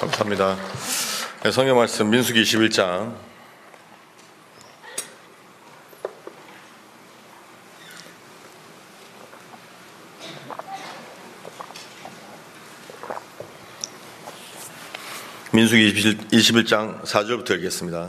감사합니다. 네, 성경 말씀 민수기 21장 민수기 21장 4절부터 읽겠습니다.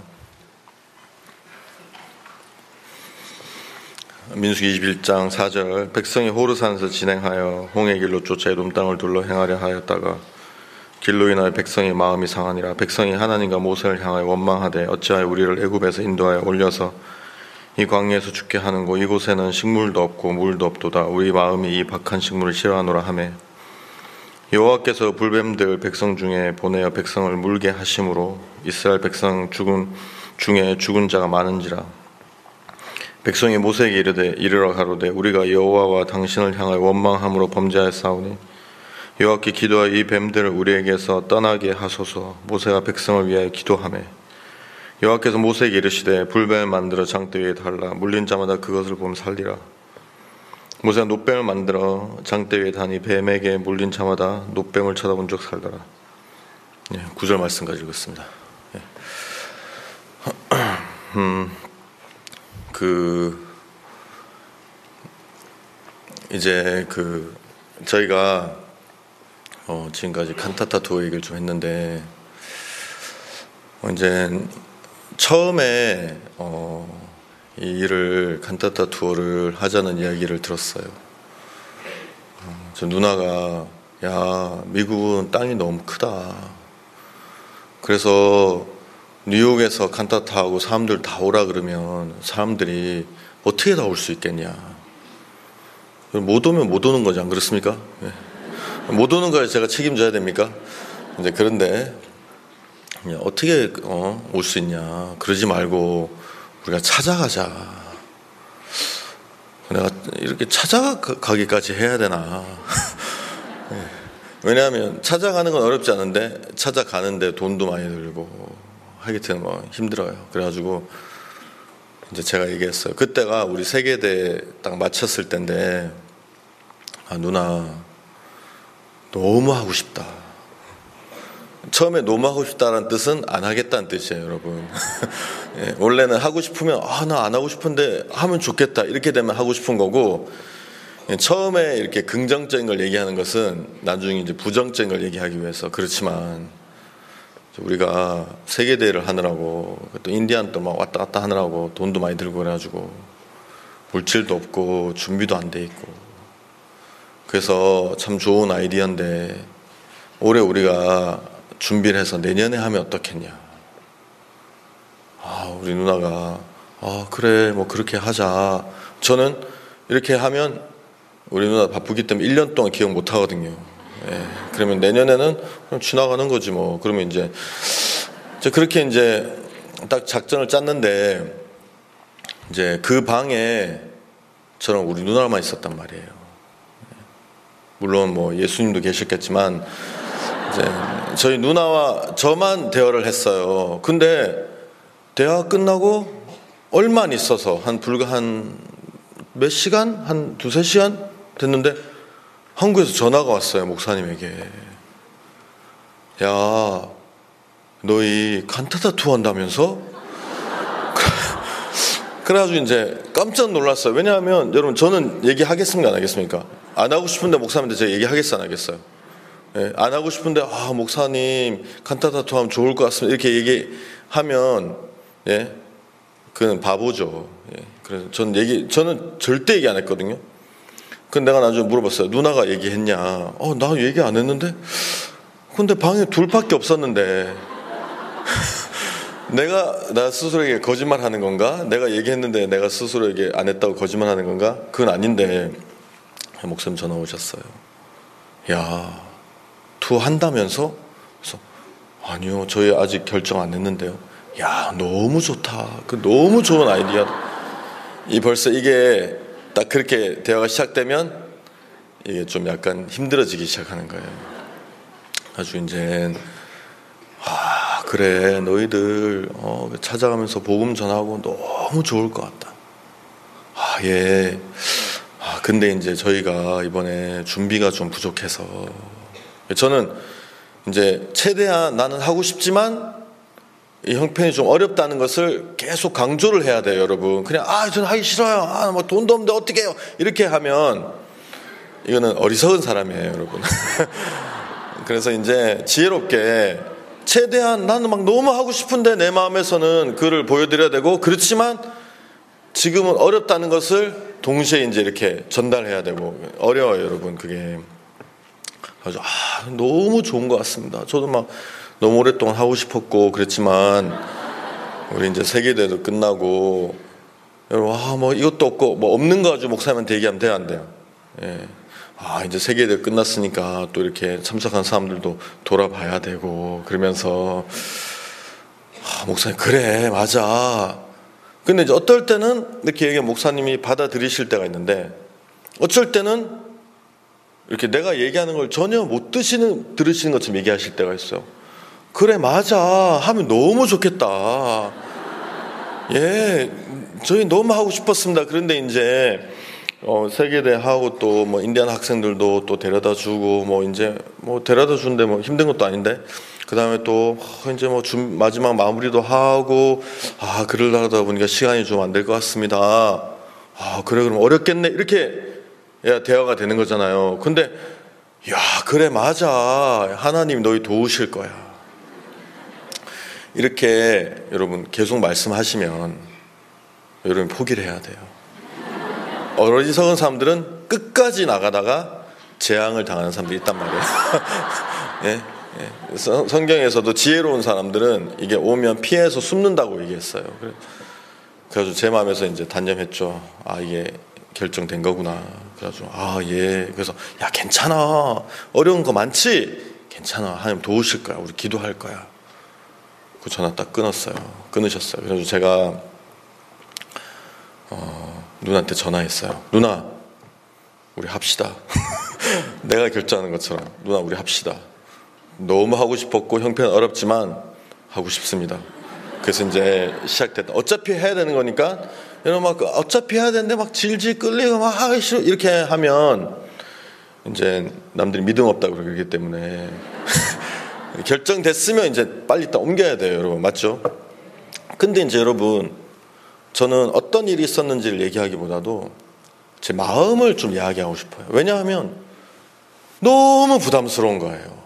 민수기 21장 4절. 백성이 호르산에서 진행하여 홍해 길로 쫓아 에돔 땅을 둘러 행하려 하였다가 길로 인하여 백성의 마음이 상하니라. 백성이 하나님과 모세를 향하여 원망하되 어찌하여 우리를 애굽에서 인도하여 올려서 이 광야에서 죽게 하는고 이곳에는 식물도 없고 물도 없도다. 우리 마음이 이 박한 식물을 싫어하노라 하매 여호와께서 불뱀들 백성 중에 보내어 백성을 물게 하심으로 이스라엘 백성 중에 죽은 자가 많은지라. 백성이 모세에게 이르러 가로되 우리가 여호와와 당신을 향하여 원망함으로 범죄하였사오니 여호와께 기도하여 이 뱀들을 우리에게서 떠나게 하소서. 모세가 백성을 위하여 기도하매 여호와께서 모세에게 이르시되 불뱀을 만들어 장대 위에 달라 물린 자마다 그것을 보면 살리라. 모세가 놋뱀을 만들어 장대 위에 다니 뱀에게 물린 자마다 놋뱀을 쳐다본 적 살더라. 9절 말씀까지 읽었습니다. 저희가 지금까지 칸타타 투어 얘기를 좀 했는데 이제 처음에 이 일을 칸타타 투어를 하자는 이야기를 들었어요. 저 누나가 야 미국은 땅이 너무 크다. 그래서 뉴욕에서 칸타타하고 사람들 다 오라 그러면 사람들이 어떻게 다 올 수 있겠냐. 못 오면 못 오는 거지 안 그렇습니까? 못 오는 거에 제가 책임져야 됩니까? 이제 그런데 어떻게 올 수 있냐. 그러지 말고 우리가 찾아가자. 내가 이렇게 찾아가기까지 해야 되나. 왜냐하면 찾아가는 건 어렵지 않은데 찾아가는데 돈도 많이 들고 하기 때문에 힘들어요. 그래가지고 이제 제가 얘기했어요. 그때가 우리 세계대회 딱 마쳤을 때인데 누나 너무 하고 싶다. 처음에 너무 하고 싶다라는 뜻은 안 하겠다는 뜻이에요, 여러분. 원래는 하고 싶으면 나 안 하고 싶은데 하면 좋겠다 이렇게 되면 하고 싶은 거고, 처음에 이렇게 긍정적인 걸 얘기하는 것은 나중에 이제 부정적인 걸 얘기하기 위해서. 그렇지만 우리가 세계대회를 하느라고 또 인디안 또 막 왔다 갔다 하느라고 돈도 많이 들고 그래가지고 물질도 없고 준비도 안 돼 있고, 그래서 참 좋은 아이디어인데 올해 우리가 준비를 해서 내년에 하면 어떻겠냐. 우리 누나가 그래 뭐 그렇게 하자. 저는 이렇게 하면 우리 누나 바쁘기 때문에 1년 동안 기억 못 하거든요. 그러면 내년에는 그냥 지나가는 거지 뭐. 그러면 이제 그렇게 이제 딱 작전을 짰는데 이제 그 방에 저랑 우리 누나만 있었단 말이에요. 물론 뭐 예수님도 계셨겠지만 이제 저희 누나와 저만 대화를 했어요. 근데 대화 끝나고 얼마 안 있어서 불과 몇 시간? 한 두세 시간 됐는데 한국에서 전화가 왔어요. 목사님에게. 야, 너희 칸타타 투어 한다면서? 그래가지고 이제 깜짝 놀랐어요. 왜냐하면 여러분 저는 얘기하겠습니까 안 하겠습니까? 안 하고 싶은데 목사님한테 제가 얘기하겠어요 안 하겠어요? 안 하고 싶은데 목사님 칸타타 투어 하면 좋을 것 같습니다 이렇게 얘기하면 그건 바보죠. 그래서 저는 절대 얘기 안 했거든요. 근데 내가 나중에 물어봤어요. 누나가 얘기했냐? 나 얘기 안 했는데? 근데 방에 둘밖에 없었는데 나 스스로에게 거짓말 하는 건가? 내가 얘기했는데 내가 스스로에게 안 했다고 거짓말 하는 건가? 그건 아닌데 목사님 전화 오셨어요. 야, 투어 한다면서? 그래서 아니요, 저희 아직 결정 안 했는데요. 야, 너무 좋다. 너무 좋은 아이디어. 벌써 이게 딱 그렇게 대화가 시작되면 이게 좀 약간 힘들어지기 시작하는 거예요. 아주 이제 그래 너희들 찾아가면서 복음 전하고 너무 좋을 것 같다. 근데 이제 저희가 이번에 준비가 좀 부족해서 저는 이제 최대한 나는 하고 싶지만 이 형편이 좀 어렵다는 것을 계속 강조를 해야 돼요, 여러분. 그냥 저는 하기 싫어요. 뭐 돈도 없는데 어떻게 해요? 이렇게 하면 이거는 어리석은 사람이에요, 여러분. 그래서 이제 지혜롭게 최대한 나는 막 너무 하고 싶은데 내 마음에서는 그를 보여드려야 되고, 그렇지만 지금은 어렵다는 것을 동시에 이제 이렇게 전달해야 되고, 어려워요, 여러분. 그게. 그래서 너무 좋은 것 같습니다. 저도 막 너무 오랫동안 하고 싶었고 그랬지만 우리 이제 세계대회도 끝나고 여러분 뭐 이것도 없고 뭐 없는 거 가지고 목사님한테 얘기하면 돼요, 안 돼요? 예. 이제 세계대회 끝났으니까 또 이렇게 참석한 사람들도 돌아봐야 되고 그러면서 목사님 그래 맞아. 근데 이제 어떨 때는 이렇게 얘기하면 목사님이 받아들이실 때가 있는데, 어쩔 때는 이렇게 내가 얘기하는 걸 전혀 못 들으시는 것처럼 얘기하실 때가 있어요. 그래 맞아 하면 너무 좋겠다. 예, 저희 너무 하고 싶었습니다. 그런데 이제 세계대회 하고 또 뭐 인디안 학생들도 또 데려다 주고 뭐 이제 뭐 데려다 주는데 뭐 힘든 것도 아닌데, 그 다음에 또 이제 뭐 마지막 마무리도 하고 그러려다 보니까 시간이 좀 안 될 것 같습니다. 그래 그럼 어렵겠네 이렇게 대화가 되는 거잖아요. 근데 야 그래 맞아 하나님 너희 도우실 거야 이렇게 여러분 계속 말씀하시면 여러분 포기를 해야 돼요. 어리석은 사람들은 끝까지 나가다가 재앙을 당하는 사람들이 있단 말이에요. 예? 성경에서도 지혜로운 사람들은 이게 오면 피해서 숨는다고 얘기했어요. 그래가지고 제 마음에서 이제 단념했죠. 이게 결정된 거구나. 그래가지고 예. 그래서 야 괜찮아. 어려운 거 많지? 괜찮아. 하나님 도우실 거야. 우리 기도할 거야. 그 전화 딱 끊으셨어요. 그래서 제가 누나한테 전화했어요. 누나 우리 합시다. 내가 결정하는 것처럼 누나 우리 합시다. 너무 하고 싶었고 형편은 어렵지만 하고 싶습니다. 그래서 이제 시작됐다. 어차피 해야 되는 거니까 여러분 막 어차피 해야 되는데 막 질질 끌리고 막 하기 싫어 이렇게 하면 이제 남들이 믿음 없다고 그러기 때문에 결정됐으면 이제 빨리 딱 옮겨야 돼요, 여러분. 맞죠? 근데 이제 여러분, 저는 어떤 일이 있었는지를 얘기하기보다도 제 마음을 좀 이야기하고 싶어요. 왜냐하면 너무 부담스러운 거예요.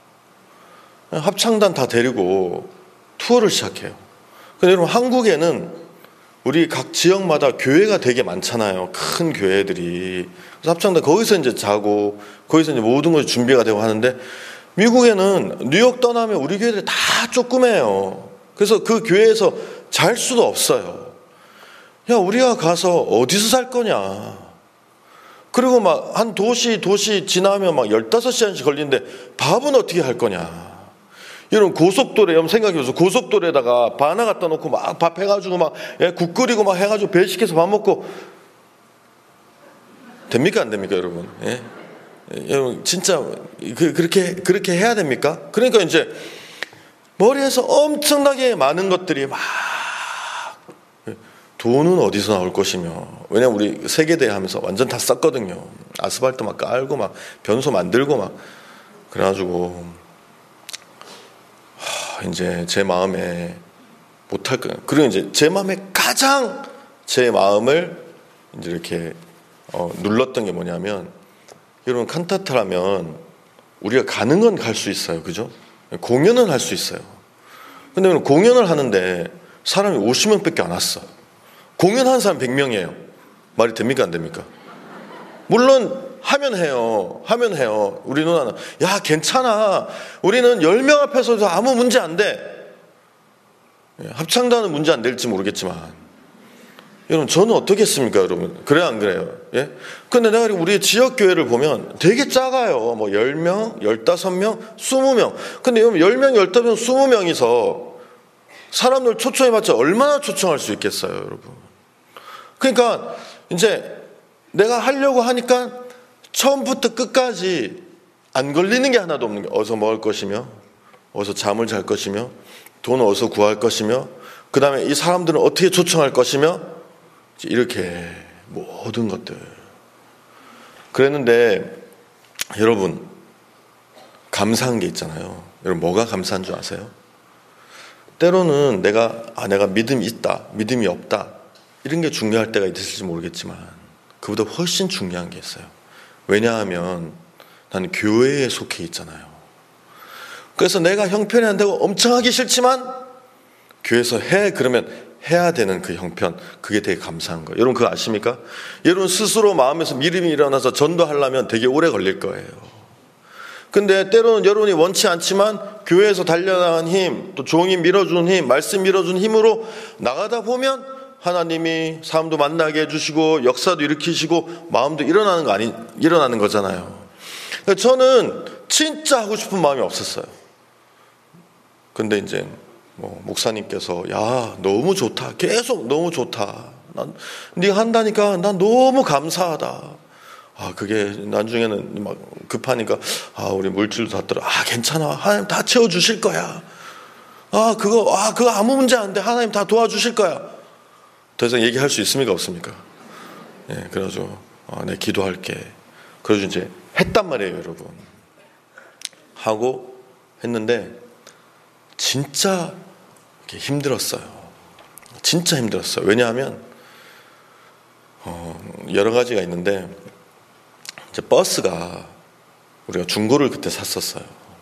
합창단 다 데리고 투어를 시작해요. 근데 여러분, 한국에는 우리 각 지역마다 교회가 되게 많잖아요. 큰 교회들이. 그래서 합창단 거기서 이제 자고 거기서 이제 모든 것이 준비가 되고 하는데, 미국에는 뉴욕 떠나면 우리 교회들이 다 조그매요. 그래서 그 교회에서 잘 수도 없어요. 야, 우리가 가서 어디서 살 거냐. 그리고 막 한 도시 지나면 막 15시간씩 걸리는데 밥은 어떻게 할 거냐. 여러분 고속도로에 여러분 생각해보세요. 고속도로에다가 바나 갖다 놓고 막 밥 해가지고 막 국 끓이고 막 해가지고 배 시켜서 밥 먹고 됩니까 안 됩니까 여러분? 예? 여러분 진짜 그렇게 해야 됩니까? 그러니까 이제 머리에서 엄청나게 많은 것들이 막 돈은 어디서 나올 것이며, 왜냐면 우리 세계대회 하면서 완전 다 썼거든요. 아스팔트 막 깔고 막 변소 만들고 막 그래가지고 이제 제 마음에 못할 거예요. 그리고 이제 제 마음에 가장 제 마음을 이제 이렇게 눌렀던 게 뭐냐면, 여러분 칸타타라면 우리가 가는 건 갈 수 있어요, 그죠? 공연은 할 수 있어요. 근데 공연을 하는데 사람이 50명밖에 안 왔어. 공연하는 사람 100명이에요. 말이 됩니까 안 됩니까? 물론 하면 해요. 우리 누나는 야 괜찮아. 우리는 10명 앞에서도 아무 문제 안 돼. 합창단은 문제 안 될지 모르겠지만, 여러분 저는 어떻겠습니까 여러분? 그래요 안 그래요? 예? 근데 내가 우리 지역교회를 보면 되게 작아요. 뭐 10명, 15명, 20명. 근데 여러분 10명, 15명, 20명이서 사람들 초청해봤자 얼마나 초청할 수 있겠어요 여러분? 그러니까 이제 내가 하려고 하니까 처음부터 끝까지 안 걸리는 게 하나도 없는 게, 어디서 먹을 것이며, 어디서 잠을 잘 것이며, 돈 어디서 구할 것이며, 그 다음에 이 사람들은 어떻게 초청할 것이며, 이렇게 모든 것들. 그랬는데 여러분 감사한 게 있잖아요. 여러분 뭐가 감사한 줄 아세요? 때로는 내가 믿음이 있다, 믿음이 없다 이런 게 중요할 때가 있을지 모르겠지만 그보다 훨씬 중요한 게 있어요. 왜냐하면 나는 교회에 속해 있잖아요. 그래서 내가 형편이 안 되고 엄청 하기 싫지만 교회에서 해 그러면 해야 되는 그 형편, 그게 되게 감사한 거예요. 여러분 그거 아십니까? 여러분 스스로 마음에서 믿음이 일어나서 전도하려면 되게 오래 걸릴 거예요. 근데 때로는 여러분이 원치 않지만 교회에서 단련한 힘, 또 종이 밀어준 힘, 말씀 밀어준 힘으로 나가다 보면 하나님이 사람도 만나게 해주시고 역사도 일으키시고 마음도 일어나는 거잖아요. 저는 진짜 하고 싶은 마음이 없었어요. 근데 이제 목사님께서 야 너무 좋다, 계속 너무 좋다, 네가 한다니까 난 너무 감사하다. 그게 나중에는 막 급하니까 우리 물질도 다 떨어. 괜찮아, 하나님 다 채워주실 거야. 그거 아무 문제 안 돼, 하나님 다 도와주실 거야. 더 이상 얘기할 수 있습니까 없습니까? 예, 그래가지고 내 기도할게. 그래서 이제 했단 말이에요, 여러분. 하고 했는데 진짜 힘들었어요. 진짜 힘들었어요. 왜냐하면 여러 가지가 있는데 이제 버스가 우리가 중고를 그때 샀었어요.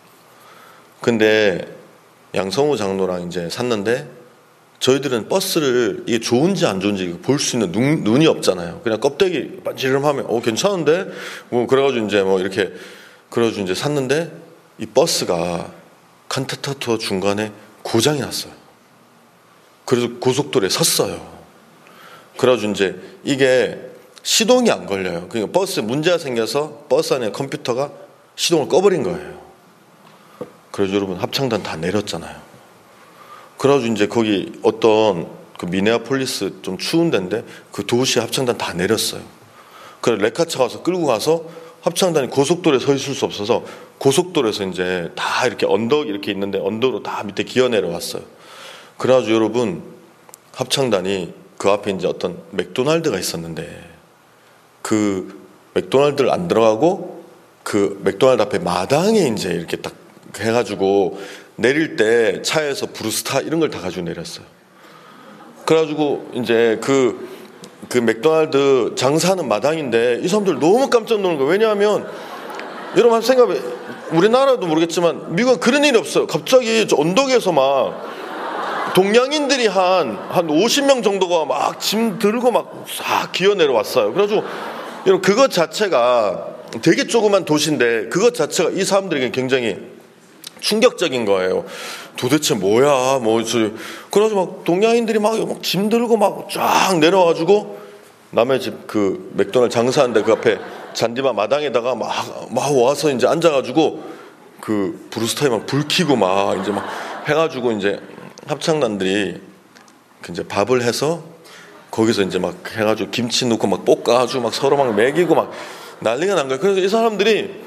근데 양성우 장로랑 이제 샀는데 저희들은 버스를 이게 좋은지 안 좋은지 볼 수 있는 눈이 없잖아요. 그냥 껍데기 반지름하면 괜찮은데 그래가지고 이제 이렇게 그래가지고 이제 샀는데 이 버스가 칸타타투어 중간에 고장이 났어요. 그래서 고속도로에 섰어요. 그래가지고 이제 이게 시동이 안 걸려요. 그러니까 버스에 문제가 생겨서 버스 안에 컴퓨터가 시동을 꺼버린 거예요. 그래서 여러분 합창단 다 내렸잖아요. 그래가지고 이제 거기 어떤 그 미네아폴리스 좀 추운 데인데 그 도시 합창단 다 내렸어요. 그래서 레카차 가서 끌고 가서 합창단이 고속도로에 서 있을 수 없어서 고속도로에서 이제 다 이렇게 언덕 이렇게 있는데 언덕으로 다 밑에 기어 내려왔어요. 그래가지고 여러분 합창단이 그 앞에 이제 어떤 맥도날드가 있었는데 그 맥도날드를 안 들어가고 그 맥도날드 앞에 마당에 이제 이렇게 딱 해가지고 내릴 때 차에서 브루스타 이런 걸 다 가지고 내렸어요. 그래가지고 이제 그 맥도날드 장사하는 마당인데 이 사람들 너무 깜짝 놀란 거예요. 왜냐하면 여러분 한번 생각해, 우리나라도 모르겠지만 미국은 그런 일이 없어요. 갑자기 저 언덕에서 막 동양인들이 한 50명 정도가 막 짐 들고 막 싹 기어 내려왔어요. 그래가지고 여러분 그것 자체가 되게 조그만 도시인데 그것 자체가 이 사람들에게 굉장히 충격적인 거예요. 도대체 뭐야, 그래가지고 막 동양인들이 막 짐 들고 막 쫙 내려와가지고 남의 집 그 맥도날드 장사하는데 그 앞에 잔디밭 마당에다가 막 와서 이제 앉아가지고 그 브루스타에 막 불 켜고 막 이제 막 해가지고 이제 합창단들이 이제 밥을 해서 거기서 이제 막 해가지고 김치 넣고 막 볶아가지고 막 서로 막 먹이고 막 난리가 난 거예요. 그래서 이 사람들이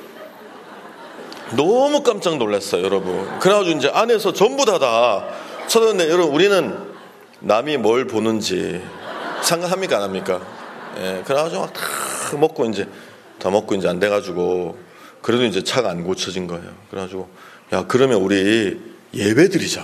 너무 깜짝 놀랐어요, 여러분. 그래가지고 이제 안에서 전부 다 쳐다봤는데 여러분 우리는 남이 뭘 보는지 상관합니까 안 합니까? 예, 그래가지고 막 다 먹고 이제 안 돼가지고 그래도 이제 차가 안 고쳐진 거예요. 그래가지고 야 그러면 우리 예배 드리자.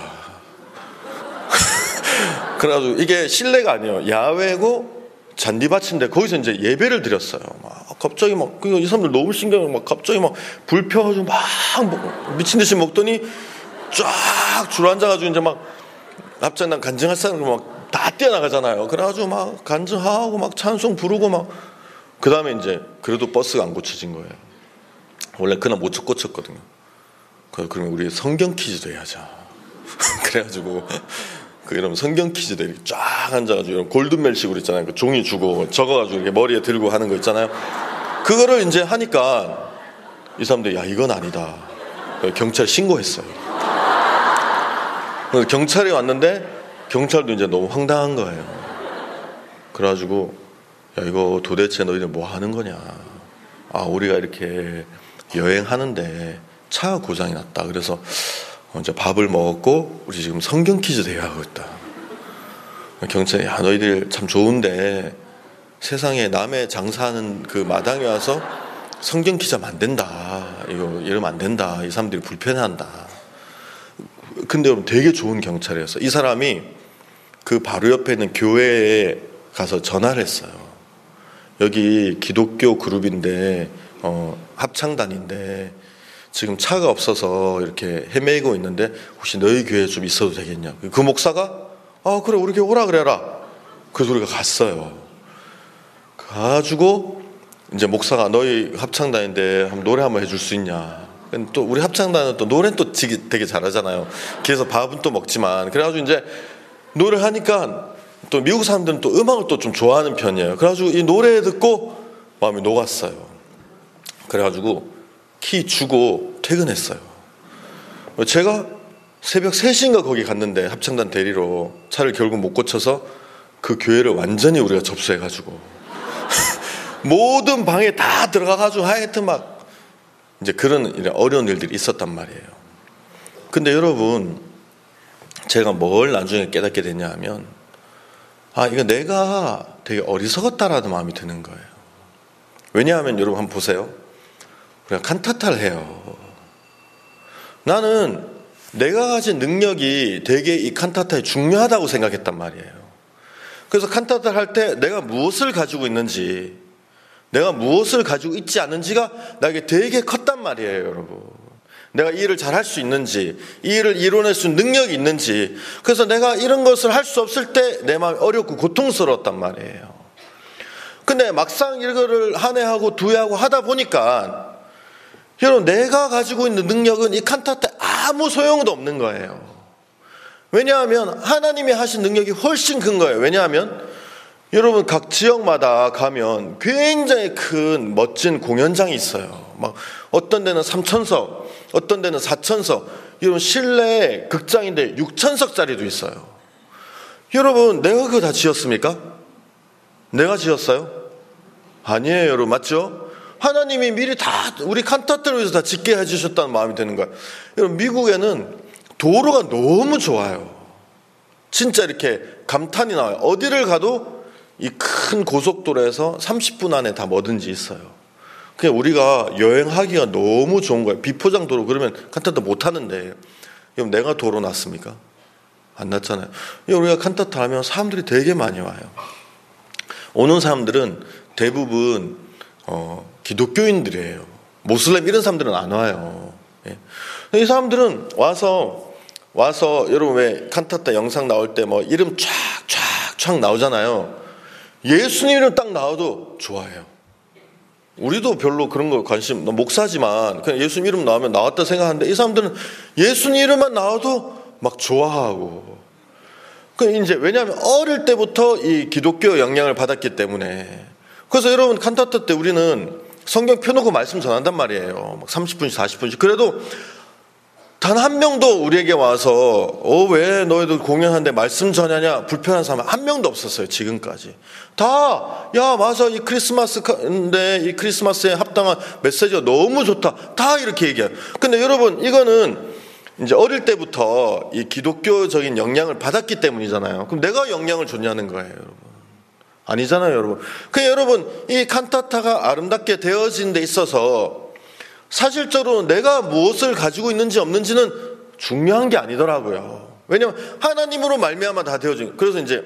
그래가지고 이게 실내가 아니에요. 야외고 잔디밭인데 거기서 이제 예배를 드렸어요. 막 갑자기 막 이 사람들 너무 신기해요. 막 갑자기 막 불 펴가지고 막 미친 듯이 먹더니 쫙 줄 앉아가지고 이제 막 합창단 간증할 사람 막 다 뛰어나가잖아요. 그래가지고 막 간증하고 막 찬송 부르고 막 그 다음에 이제 그래도 버스가 안 고쳐진 거예요. 원래 그날 못 고쳤거든요. 그러면 우리 성경 퀴즈도 해야죠. 그래가지고 여러분 성경 퀴즈도 이렇게 쫙 앉아가지고 골든벨식으로 있잖아요. 그 종이 주고 적어가지고 이렇게 머리에 들고 하는 거 있잖아요. 그거를 이제 하니까 이 사람들이 야 이건 아니다. 경찰에 신고했어요. 그래서 경찰이 왔는데 경찰도 이제 너무 황당한 거예요. 그래가지고 야 이거 도대체 너희들 뭐 하는 거냐. 우리가 이렇게 여행하는데 차가 고장이 났다. 그래서 이제 밥을 먹었고 우리 지금 성경 퀴즈 대회하고 있다. 경찰이 야 너희들 참 좋은데 세상에 남의 장사하는 그 마당에 와서 성경 퀴즈 하면 안 된다. 이거 이러면 안 된다. 이 사람들이 불편해한다. 근데 여러분 되게 좋은 경찰이었어요. 이 사람이 그 바로 옆에 있는 교회에 가서 전화를 했어요. 여기 기독교 그룹인데 합창단인데 지금 차가 없어서 이렇게 헤매고 있는데 혹시 너희 교회에 좀 있어도 되겠냐. 그 목사가 그래 우리 교회 오라 그래라. 그래서 우리가 갔어요. 가지고 이제 목사가 너희 합창단인데 한번 노래 한번 해줄 수 있냐. 또 우리 합창단은 또 노래는 또 되게 잘하잖아요. 그래서 밥은 또 먹지만 그래가지고 이제 노래를 하니까 또 미국 사람들은 또 음악을 또 좀 좋아하는 편이에요. 그래가지고 이 노래 듣고 마음이 녹았어요. 그래가지고 키 주고 퇴근했어요. 제가 새벽 3시인가 거기 갔는데 합창단 대리로 차를 결국 못 고쳐서 그 교회를 완전히 우리가 접수해가지고 모든 방에 다 들어가가지고 하여튼 막 이제 그런 어려운 일들이 있었단 말이에요. 근데 여러분 제가 뭘 나중에 깨닫게 됐냐 하면 이거 내가 되게 어리석었다라는 마음이 드는 거예요. 왜냐하면 여러분 한번 보세요. 우리가 칸타타를 해요. 나는 내가 가진 능력이 되게 이 칸타타에 중요하다고 생각했단 말이에요. 그래서 칸타타를 할 때 내가 무엇을 가지고 있는지, 내가 무엇을 가지고 있지 않은지가 나에게 되게 컸단 말이에요, 여러분. 내가 이 일을 잘할 수 있는지, 이 일을 이뤄낼 수 있는 능력이 있는지. 그래서 내가 이런 것을 할 수 없을 때 내 마음이 어렵고 고통스러웠단 말이에요. 근데 막상 이거를 한 해 하고 두 해 하고 하다 보니까 여러분 내가 가지고 있는 능력은 이 칸타타에 아무 소용도 없는 거예요. 왜냐하면 하나님이 하신 능력이 훨씬 큰 거예요. 왜냐하면 여러분 각 지역마다 가면 굉장히 큰 멋진 공연장이 있어요. 막 어떤 데는 3,000석, 어떤 데는 4,000석. 여러분 실내 극장인데 6,000석짜리도 있어요. 여러분 내가 그거 다 지었습니까? 내가 지었어요? 아니에요, 여러분. 맞죠? 하나님이 미리 다 우리 칸타타를 위해서 다 짓게 해주셨다는 마음이 드는 거예요. 여러분 미국에는 도로가 너무 좋아요. 진짜 이렇게 감탄이 나와요. 어디를 가도 이 큰 고속도로에서 30분 안에 다 뭐든지 있어요. 그냥 우리가 여행하기가 너무 좋은 거예요. 비포장 도로 그러면 칸타타 못 하는데 그럼 내가 도로 났습니까? 안 났잖아요. 우리가 칸타타 하면 사람들이 되게 많이 와요. 오는 사람들은 대부분 기독교인들이에요. 모슬렘 이런 사람들은 안 와요. 이 사람들은 와서 여러분 왜 칸타타 영상 나올 때 뭐 이름 쫙 나오잖아요. 예수님 이름 딱 나와도 좋아해요. 우리도 별로 그런 거 관심, 목사지만 그냥 예수님 이름 나오면 나왔다 생각하는데 이 사람들은 예수님 이름만 나와도 막 좋아하고. 이제 왜냐하면 어릴 때부터 이 기독교 영향을 받았기 때문에. 그래서 여러분 칸타타 때 우리는 성경 펴놓고 말씀 전한단 말이에요. 막 30분씩 40분씩. 그래도 단 한 명도 우리에게 와서 왜 너희들 공연하는데 말씀 전하냐 불편한 사람 한 명도 없었어요. 지금까지 다 맞아 이 크리스마스인데 이 크리스마스에 합당한 메시지가 너무 좋다 다 이렇게 얘기해요. 근데 여러분 이거는 이제 어릴 때부터 이 기독교적인 영향을 받았기 때문이잖아요. 그럼 내가 영향을 줬냐는 거예요, 여러분. 아니잖아요, 여러분. 그냥 여러분 이 칸타타가 아름답게 되어진 데 있어서 사실적으로 내가 무엇을 가지고 있는지 없는지는 중요한 게 아니더라고요. 왜냐하면 하나님으로 말미암아 다 되어진. 그래서 이제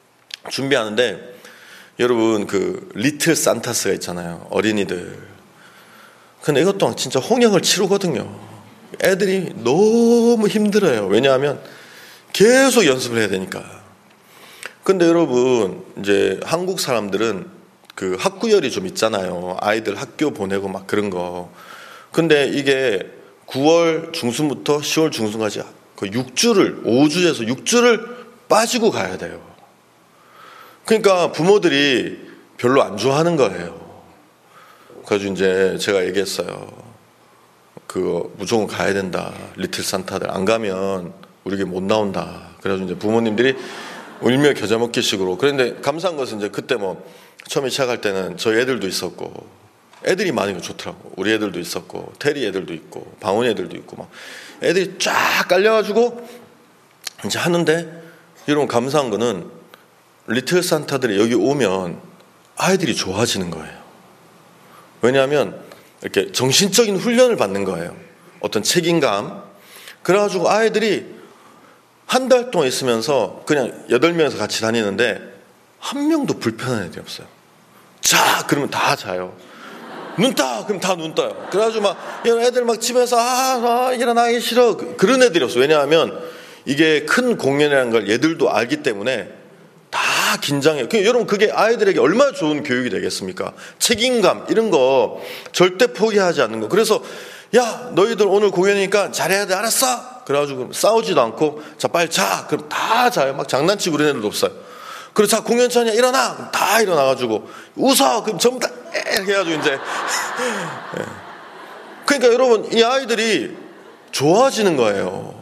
준비하는데 여러분 그 리틀 산타스가 있잖아요, 어린이들. 근데 이것 또한 진짜 홍역을 치르거든요. 애들이 너무 힘들어요. 왜냐하면 계속 연습을 해야 되니까. 근데 여러분 이제 한국 사람들은 그 학구열이 좀 있잖아요. 아이들 학교 보내고 막 그런 거. 근데 이게 9월 중순부터 10월 중순까지 그 6주를 5주에서 6주를 빠지고 가야 돼요. 그러니까 부모들이 별로 안 좋아하는 거예요. 그래서 이제 제가 얘기했어요. 그거 무조건 가야 된다. 리틀 산타들 안 가면 우리에게 못 나온다. 그래서 이제 부모님들이 울며 겨자 먹기식으로. 그런데 감사한 것은 이제 그때 뭐 처음에 시작할 때는 저희 애들도 있었고 애들이 많은 거 좋더라고. 우리 애들도 있었고 테리 애들도 있고 방훈이 애들도 있고 막 애들이 쫙 깔려가지고 이제 하는데 여러분 감사한 거는 리틀 산타들이 여기 오면 아이들이 좋아지는 거예요. 왜냐하면 이렇게 정신적인 훈련을 받는 거예요. 어떤 책임감. 그래가지고 아이들이 한 달 동안 있으면서 그냥 8명에서 같이 다니는데 한 명도 불편한 애들이 없어요. 자, 그러면 다 자요. 눈 떠! 그럼 다 눈 떠요. 그래가지고 막, 이런 애들 막 집에서, 일어나기 싫어. 그런 애들이 없어요. 왜냐하면 이게 큰 공연이라는 걸 얘들도 알기 때문에 다 긴장해요. 여러분, 그게 아이들에게 얼마나 좋은 교육이 되겠습니까? 책임감, 이런 거 절대 포기하지 않는 거. 그래서, 야, 너희들 오늘 공연이니까 잘해야 돼. 알았어? 그래가지고 싸우지도 않고, 자, 빨리 자. 그럼 다 자요. 막 장난치고 그런 애들도 없어요. 그리고 자, 공연 전에 일어나. 그럼 다 일어나가지고, 웃어. 그럼 전부 다, 해가지고 이제. 그러니까 여러분, 이 아이들이 좋아지는 거예요.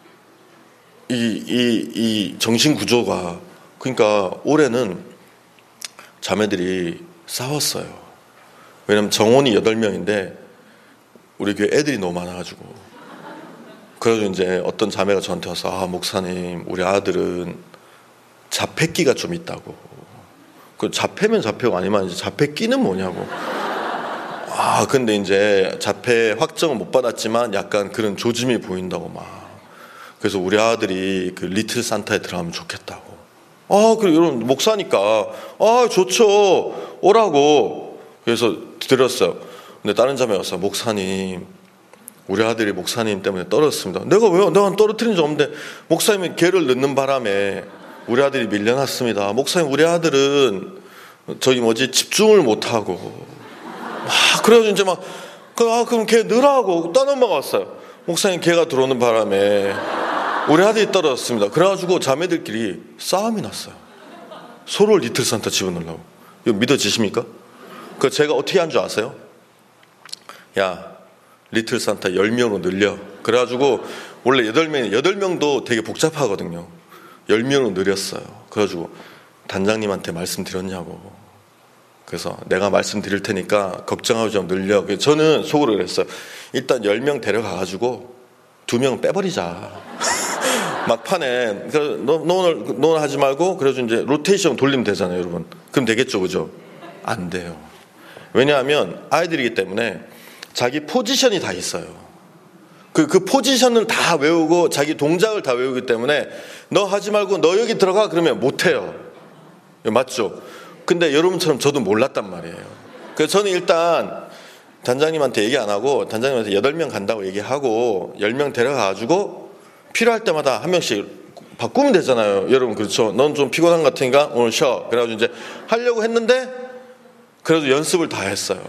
이 정신 구조가. 그러니까 올해는 자매들이 싸웠어요. 왜냐면 정원이 8명인데 우리 교회 애들이 너무 많아가지고. 그래서 이제 어떤 자매가 저한테 와서, 목사님, 우리 아들은 자폐끼가 좀 있다고. 그 자폐면 자폐가 아니면 이제 자폐끼는 뭐냐고. 근데 이제 자폐 확정은 못 받았지만 약간 그런 조짐이 보인다고 막. 그래서 우리 아들이 그 리틀 산타에 들어가면 좋겠다고. 그래, 여러분, 목사니까, 좋죠. 오라고. 그래서 들었어요. 근데 다른 자매가 와서, 목사님, 우리 아들이 목사님 때문에 떨어졌습니다. 내가 왜요? 내가 떨어뜨린 적 없는데, 목사님이 걔를 넣는 바람에 우리 아들이 밀려났습니다. 목사님, 우리 아들은, 집중을 못하고. 그래가지고 이제 그럼 걔 넣으라고. 딴 엄마가 왔어요. 목사님, 걔가 들어오는 바람에 우리 아들이 떨어졌습니다. 그래가지고 자매들끼리 싸움이 났어요. 서로 리틀 산타 집어넣으려고. 이거 믿어지십니까? 그 제가 어떻게 한 줄 아세요? 야, 리틀 산타 10명으로 늘려. 그래가지고 원래 8명도 되게 복잡하거든요. 10명으로 늘렸어요. 그래가지고 단장님한테 말씀드렸냐고. 그래서 내가 말씀드릴 테니까 걱정하지 좀 늘려. 저는 속으로 그랬어요. 일단 10명 데려가가지고 2명 빼버리자. 막판에. 그래서 너 하지 말고, 그래서 이제 로테이션 돌리면 되잖아요, 여러분. 그럼 되겠죠, 그죠? 안 돼요. 왜냐하면 아이들이기 때문에 자기 포지션이 다 있어요. 그 포지션을 다 외우고 자기 동작을 다 외우기 때문에 너 하지 말고 너 여기 들어가 그러면 못해요. 맞죠? 근데 여러분처럼 저도 몰랐단 말이에요. 그래서 저는 일단 단장님한테 얘기 안 하고 단장님한테 8명 간다고 얘기하고 10명 데려가가지고 필요할 때마다 한 명씩 바꾸면 되잖아요. 여러분, 그렇죠? 넌 좀 피곤한 것 같으니까 오늘 쉬어. 그래가지고 이제 하려고 했는데 그래도 연습을 다 했어요.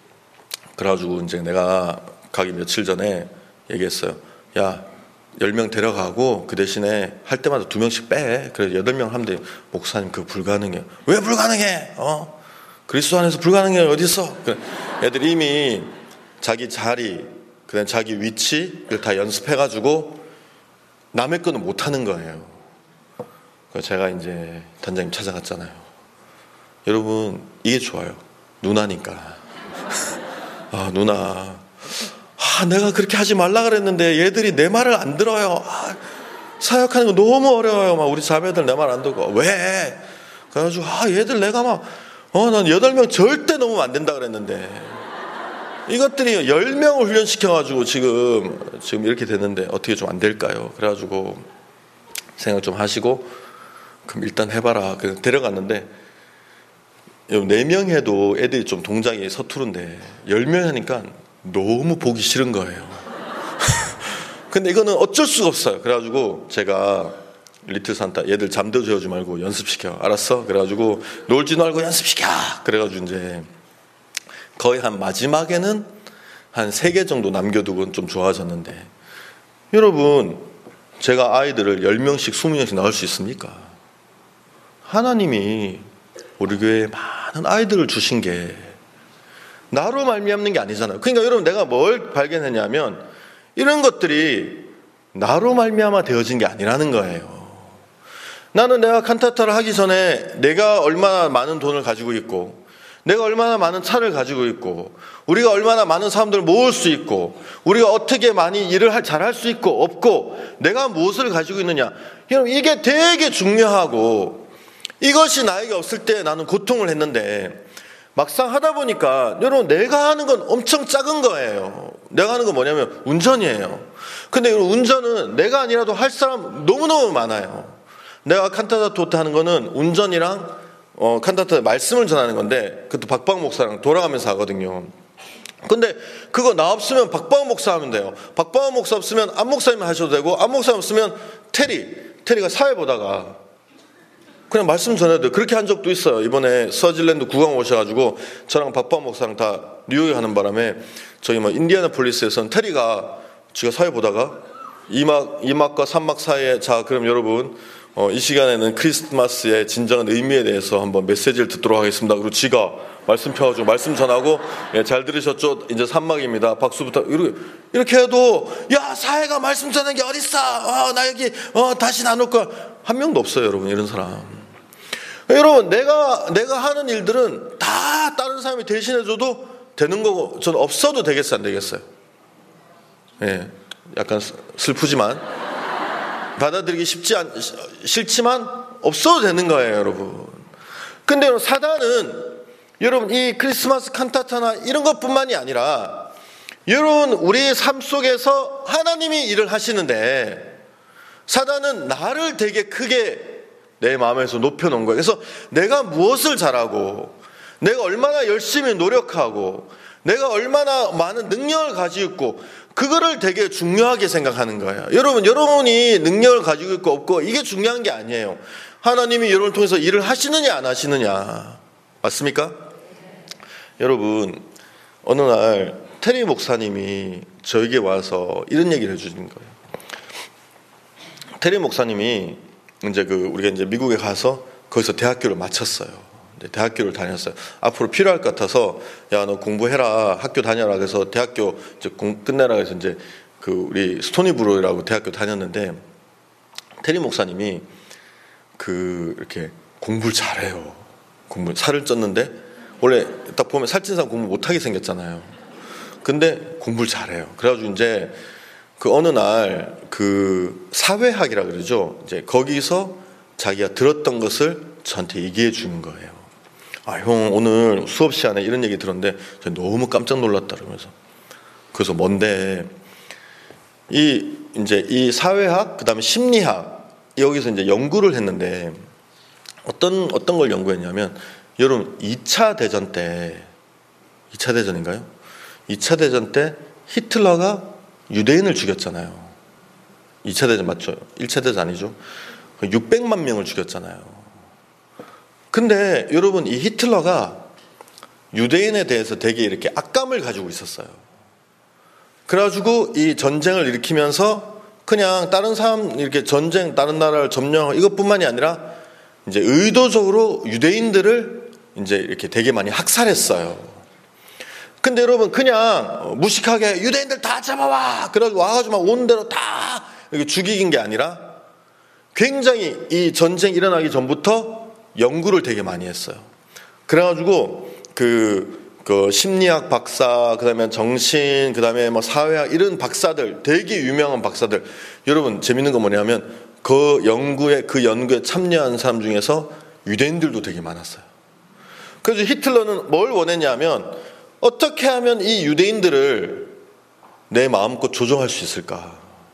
그래가지고 이제 내가 가기 며칠 전에 얘기했어요. 야, 10명 데려가고 그 대신에 할 때마다 2명씩 빼. 그래서 8명 하면 돼. 목사님, 그거 불가능해요. 왜 불가능해? 그리스도 안에서 불가능한 게 어디 있어? 애들이 이미 자기 자리, 그다음 자기 위치를 다 연습해가지고 남의 거는 못 하는 거예요. 그래서 제가 이제 단장님 찾아갔잖아요. 여러분, 이게 좋아요. 누나니까. 누나. 내가 그렇게 하지 말라 그랬는데 얘들이 내 말을 안 들어요. 사역하는 거 너무 어려워요. 막 우리 자매들 내 말 안 듣고. 왜? 그래가지고 얘들 내가 난 8명 절대 넘으면 안 된다 그랬는데 이것들이 10명을 훈련시켜가지고 지금 이렇게 됐는데 어떻게 좀 안 될까요? 그래가지고 생각 좀 하시고 그럼 일단 해봐라. 그래서 데려갔는데 4명 해도 애들이 좀 동작이 서투른데 10명 하니까 너무 보기 싫은 거예요. 근데 이거는 어쩔 수가 없어요. 그래가지고 제가 리틀 산타 얘들 잠도 재우지 말고 연습시켜. 알았어? 그래가지고 놀지 말고 연습시켜. 그래가지고 이제 거의 한 마지막에는 한 3개 정도 남겨두고 좀 좋아졌는데, 여러분, 제가 아이들을 10명씩 20명씩 낳을 수 있습니까? 하나님이 우리 교회에 많은 아이들을 주신 게 나로 말미암는 게 아니잖아요. 그러니까 여러분, 내가 뭘 발견했냐면 이런 것들이 나로 말미암아 되어진 게 아니라는 거예요. 나는 내가 칸타타를 하기 전에 내가 얼마나 많은 돈을 가지고 있고, 내가 얼마나 많은 차를 가지고 있고, 우리가 얼마나 많은 사람들을 모을 수 있고, 우리가 어떻게 많이 일을 잘할 수 있고 없고, 내가 무엇을 가지고 있느냐, 여러분, 이게 되게 중요하고, 이것이 나에게 없을 때 나는 고통을 했는데, 막상 하다 보니까 여러분 내가 하는 건 엄청 작은 거예요. 내가 하는 건 뭐냐면 운전이에요. 근데 운전은 내가 아니라도 할 사람 너무너무 많아요. 내가 칸타타 토테 하는 거는 운전이랑 칸타타 말씀을 전하는 건데 그것도 박광 목사랑 돌아가면서 하거든요. 근데 그거 나 없으면 박광 목사 하면 돼요. 박광 목사 없으면 안 목사님 하셔도 되고 안 목사님 없으면 테리가 사회 보다가 그냥 말씀 전해도 돼요. 그렇게 한 적도 있어요. 이번에 스와질랜드 국왕 오셔가지고 저랑 박광 목사랑 다 뉴욕에 가는 바람에 저기 인디애나폴리스에서는 테리가 지가 사회 보다가 2막과 3막 사이에 자 그럼 여러분 이 시간에는 크리스마스의 진정한 의미에 대해서 한번 메시지를 듣도록 하겠습니다. 그리고 지가 말씀 펴가지고 말씀 전하고 예, 잘 들으셨죠? 이제 3막입니다. 박수부터 이렇게 해도 야 사회가 말씀 전하는 게 어딨어? 나 여기 다시 안 올 거야. 한 명도 없어요, 여러분. 이런 사람. 여러분 내가 하는 일들은 다 다른 사람이 대신해줘도 되는 거고 저는 없어도 되겠어요, 안 되겠어요? 예, 약간 슬프지만 받아들이기 싫지만 없어도 되는 거예요, 여러분. 근데 여러분 사단은 여러분 이 크리스마스 칸타타나 이런 것뿐만이 아니라 여러분 우리의 삶 속에서 하나님이 일을 하시는데 사단은 나를 되게 크게 내 마음에서 높여놓은 거예요. 그래서 내가 무엇을 잘하고 내가 얼마나 열심히 노력하고 내가 얼마나 많은 능력을 가지고 있고 그거를 되게 중요하게 생각하는 거예요. 여러분이 능력을 가지고 있고 없고 이게 중요한 게 아니에요. 하나님이 여러분을 통해서 일을 하시느냐 안 하시느냐. 맞습니까? 여러분 어느 날 테리 목사님이 저에게 와서 이런 얘기를 해주시는 거예요. 테리 목사님이 이제 우리가 이제 미국에 가서 거기서 대학교를 마쳤어요. 대학교를 다녔어요. 앞으로 필요할 것 같아서 야 너 공부해라, 학교 다녀라. 그래서 대학교 이제 끝내라 해서 이제 우리 스토니브로이라고 대학교 다녔는데 테리 목사님이 이렇게 공부를 잘해요. 살을 쪘는데 원래 딱 보면 살찐 사람 공부 못하게 생겼잖아요. 근데 공부를 잘해요. 그래가지고 이제 어느 날 사회학이라 그러죠. 이제 거기서 자기가 들었던 것을 저한테 얘기해 주는 거예요. 형 오늘 수업 시간에 이런 얘기 들었는데 제가 너무 깜짝 놀랐다 그러면서. 그래서 뭔데 이 사회학 그다음에 심리학 여기서 이제 연구를 했는데 어떤 걸 연구했냐면 여러분 2차 대전 때 2차 대전인가요? 2차 대전 때 히틀러가 유대인을 죽였잖아요. 2차 대전 맞죠? 1차 대전 아니죠? 600만 명을 죽였잖아요. 근데 여러분 이 히틀러가 유대인에 대해서 되게 이렇게 악감을 가지고 있었어요. 그래가지고 이 전쟁을 일으키면서 그냥 다른 사람 이렇게 전쟁 다른 나라를 점령하고 이것뿐만이 아니라 이제 의도적으로 유대인들을 이제 이렇게 되게 많이 학살했어요. 근데 여러분 그냥 무식하게 유대인들 다 잡아와 그래가지고 와가지고 막 온 대로 다 이렇게 죽이긴 게 아니라 굉장히 이 전쟁 일어나기 전부터 연구를 되게 많이 했어요. 그래가지고 심리학 박사, 그다음에 정신, 그다음에 사회학 이런 박사들 되게 유명한 박사들 여러분 재밌는 건 뭐냐면 그 연구에 참여한 사람 중에서 유대인들도 되게 많았어요. 그래서 히틀러는 뭘 원했냐면 어떻게 하면 이 유대인들을 내 마음껏 조종할 수 있을까?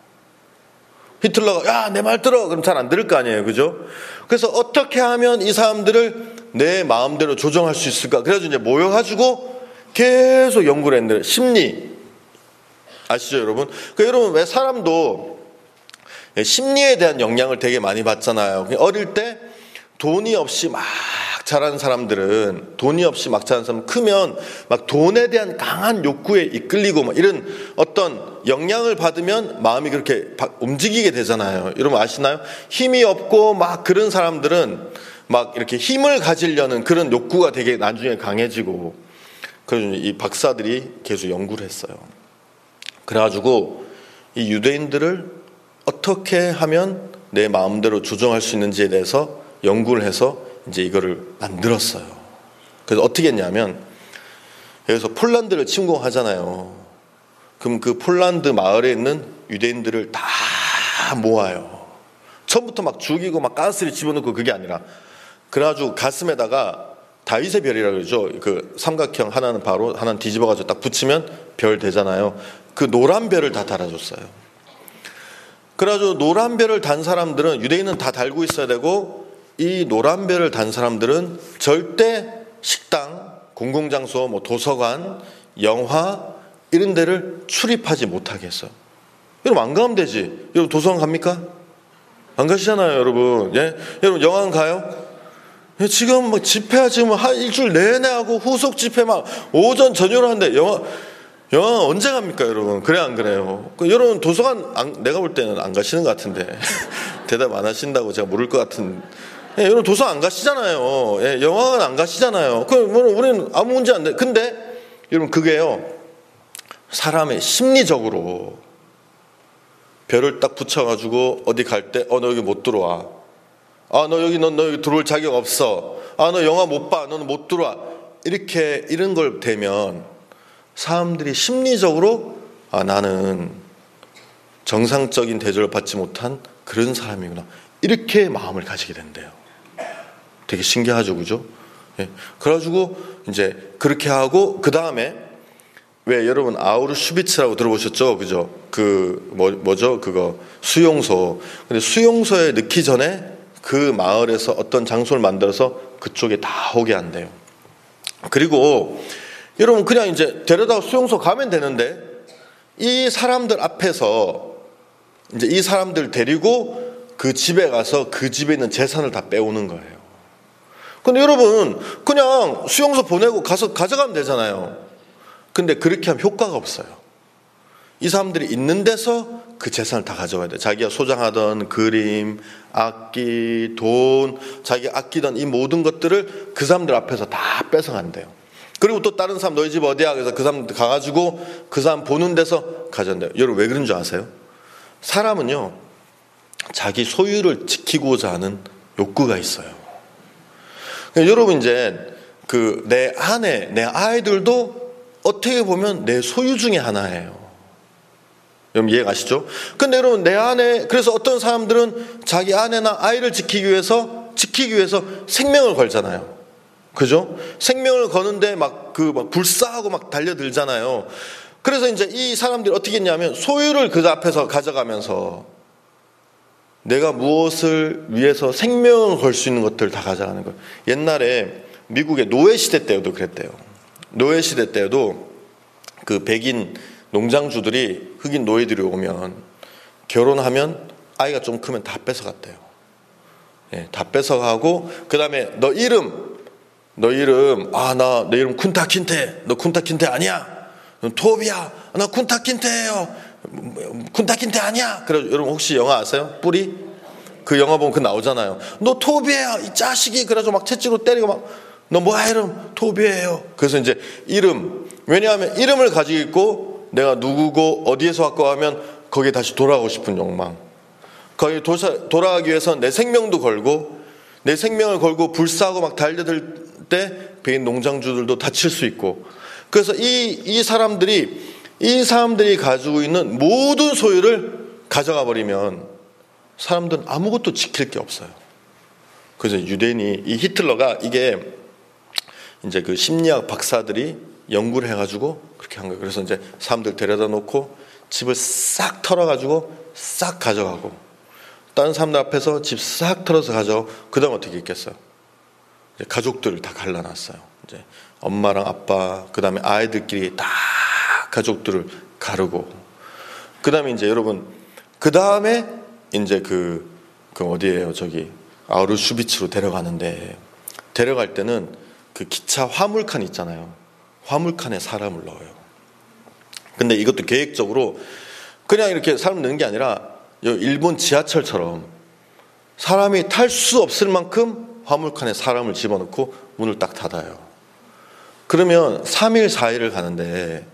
히틀러가 야, 내 말 들어. 그럼 잘 안 들을 거 아니에요. 그죠? 그래서 어떻게 하면 이 사람들을 내 마음대로 조정할 수 있을까? 그래서 이제 모여가지고 계속 연구를 했는데 심리 아시죠, 여러분? 여러분 왜 사람도 심리에 대한 영향을 되게 많이 받잖아요. 어릴 때 돈이 없이 막 자란 사람들은 크면 막 돈에 대한 강한 욕구에 이끌리고 막 이런 어떤 영향을 받으면 마음이 그렇게 움직이게 되잖아요. 여러분 아시나요? 힘이 없고 막 그런 사람들은 막 이렇게 힘을 가지려는 그런 욕구가 되게 나중에 강해지고 그래서 이 박사들이 계속 연구를 했어요. 그래가지고 이 유대인들을 어떻게 하면 내 마음대로 조정할 수 있는지에 대해서 연구를 해서 이제 이거를 만들었어요. 그래서 어떻게 했냐면 여기서 폴란드를 침공하잖아요. 그럼 그 폴란드 마을에 있는 유대인들을 다 모아요. 처음부터 막 죽이고 막 가스를 집어넣고 그게 아니라 그래가지고 가슴에다가 다윗의 별이라 그러죠. 그 삼각형 하나는 바로, 하나는 뒤집어가지고 딱 붙이면 별 되잖아요. 그 노란 별을 다 달아줬어요. 그래가지고 노란 별을 단 사람들은, 유대인은 다 달고 있어야 되고, 이 노란 별을 단 사람들은 절대 식당, 공공장소, 뭐 도서관, 영화 이런 데를 출입하지 못하게 했어요. 여러분 안 가면 되지. 여러분 도서관 갑니까? 안 가시잖아요, 여러분. 예? 여러분 영화관 가요? 예, 지금 뭐 집회 지금 한 일주일 내내 하고 후속 집회 막 오전 저녁으로 하는데 영화 언제 갑니까, 여러분? 그래 안 그래요? 여러분 도서관 내가 볼 때는 안 가시는 것 같은데 대답 안 하신다고 제가 모를 것 같은. 예, 여러분 도서관 안 가시잖아요. 예, 영화관 안 가시잖아요. 그럼 우리는 아무 문제 안 돼. 근데 여러분 그게요, 사람의 심리적으로 별을 딱 붙여가지고 어디 갈 때 너 여기 못 들어와. 너 여기 들어올 자격 없어. 너 영화 못 봐. 너는 못 들어와. 이런 걸 되면 사람들이 심리적으로 나는 정상적인 대접을 받지 못한 그런 사람이구나, 이렇게 마음을 가지게 된대요. 되게 신기하죠, 그죠? 예. 그래가지고 이제 그렇게 하고 그 다음에 왜 여러분 아우르슈비츠라고 들어보셨죠, 그죠? 뭐죠? 그거 수용소. 근데 수용소에 넣기 전에 그 마을에서 어떤 장소를 만들어서 그쪽에 다 오게 한대요. 그리고 여러분 그냥 이제 데려다 수용소 가면 되는데, 이 사람들 앞에서 이제 이 사람들 데리고 그 집에 가서 그 집에 있는 재산을 다 빼오는 거예요. 근데 여러분 그냥 수용소 보내고 가서 가져가면 되잖아요. 근데 그렇게 하면 효과가 없어요. 이 사람들이 있는 데서 그 재산을 다 가져가야 돼. 자기가 소장하던 그림, 악기, 돈, 자기가 아끼던 이 모든 것들을 그 사람들 앞에서 다 뺏어간대요. 그리고 또 다른 사람 너희 집 어디야? 그래서 그 사람 가가지고 그 사람 보는 데서 가져간대요. 여러분 왜 그런 줄 아세요? 사람은요, 자기 소유를 지키고자 하는 욕구가 있어요. 그러니까 여러분 이제 내 아내, 내 아이들도 어떻게 보면 내 소유 중에 하나예요. 여러분 이해 가시죠? 근데 여러분 내 아내, 그래서 어떤 사람들은 자기 아내나 아이를 지키기 위해서 생명을 걸잖아요. 그죠? 생명을 거는데 막 불사하고 막 달려들잖아요. 그래서 이제 이 사람들이 어떻게 했냐면 소유를 그 앞에서 가져가면서 내가 무엇을 위해서 생명을 걸 수 있는 것들을 다 가져가는 거예요. 옛날에 미국의 노예 시대 때도 그랬대요. 노예 시대 때도 그 백인 농장주들이 흑인 노예들이 오면 결혼하면 아이가 좀 크면 다 뺏어갔대요. 예, 다 뺏어가고 그 다음에 너 이름 내 이름 쿤타킨테. 너 쿤타킨테 아니야. 너 토비야. 나 쿤타킨테예요. 쿤타킨테 아니야. 그래서 여러분 혹시 영화 아세요? 뿌리? 그 영화 보면 그 나오잖아요. 너 토비야 이 자식이. 그래가지고 막 채찍으로 때리고 막 너 뭐야 이름? 토비예요. 그래서 이제 이름, 왜냐하면 이름을 가지고 있고 내가 누구고 어디에서 왔고 하면 거기에 다시 돌아가고 싶은 욕망. 거기 돌아가기 위해서 내 생명도 걸고, 내 생명을 걸고 불사하고 막 달려들 때 백인 농장주들도 다칠 수 있고. 그래서 이 사람들이 가지고 있는 모든 소유를 가져가 버리면 사람들은 아무것도 지킬 게 없어요. 그래서 유대인이, 이 히틀러가 이게 이제 그 심리학 박사들이 연구를 해가지고 그렇게 한 거예요. 그래서 이제 사람들 데려다 놓고 집을 싹 털어가지고 싹 가져가고, 다른 사람들 앞에서 집 싹 털어서 가져가고, 그 다음 어떻게 있겠어요? 이제 가족들을 다 갈라놨어요. 이제 엄마랑 아빠, 그 다음에 아이들끼리 다 가족들을 가르고, 그 다음에 이제 여러분, 그 다음에 이제 그 어디예요? 저기 아우르슈비츠로 데려가는데, 데려갈 때는 그 기차 화물칸 있잖아요. 화물칸에 사람을 넣어요. 근데 이것도 계획적으로 그냥 이렇게 사람 넣는 게 아니라 일본 지하철처럼 사람이 탈 수 없을 만큼 화물칸에 사람을 집어넣고 문을 딱 닫아요. 그러면 3일 4일을 가는데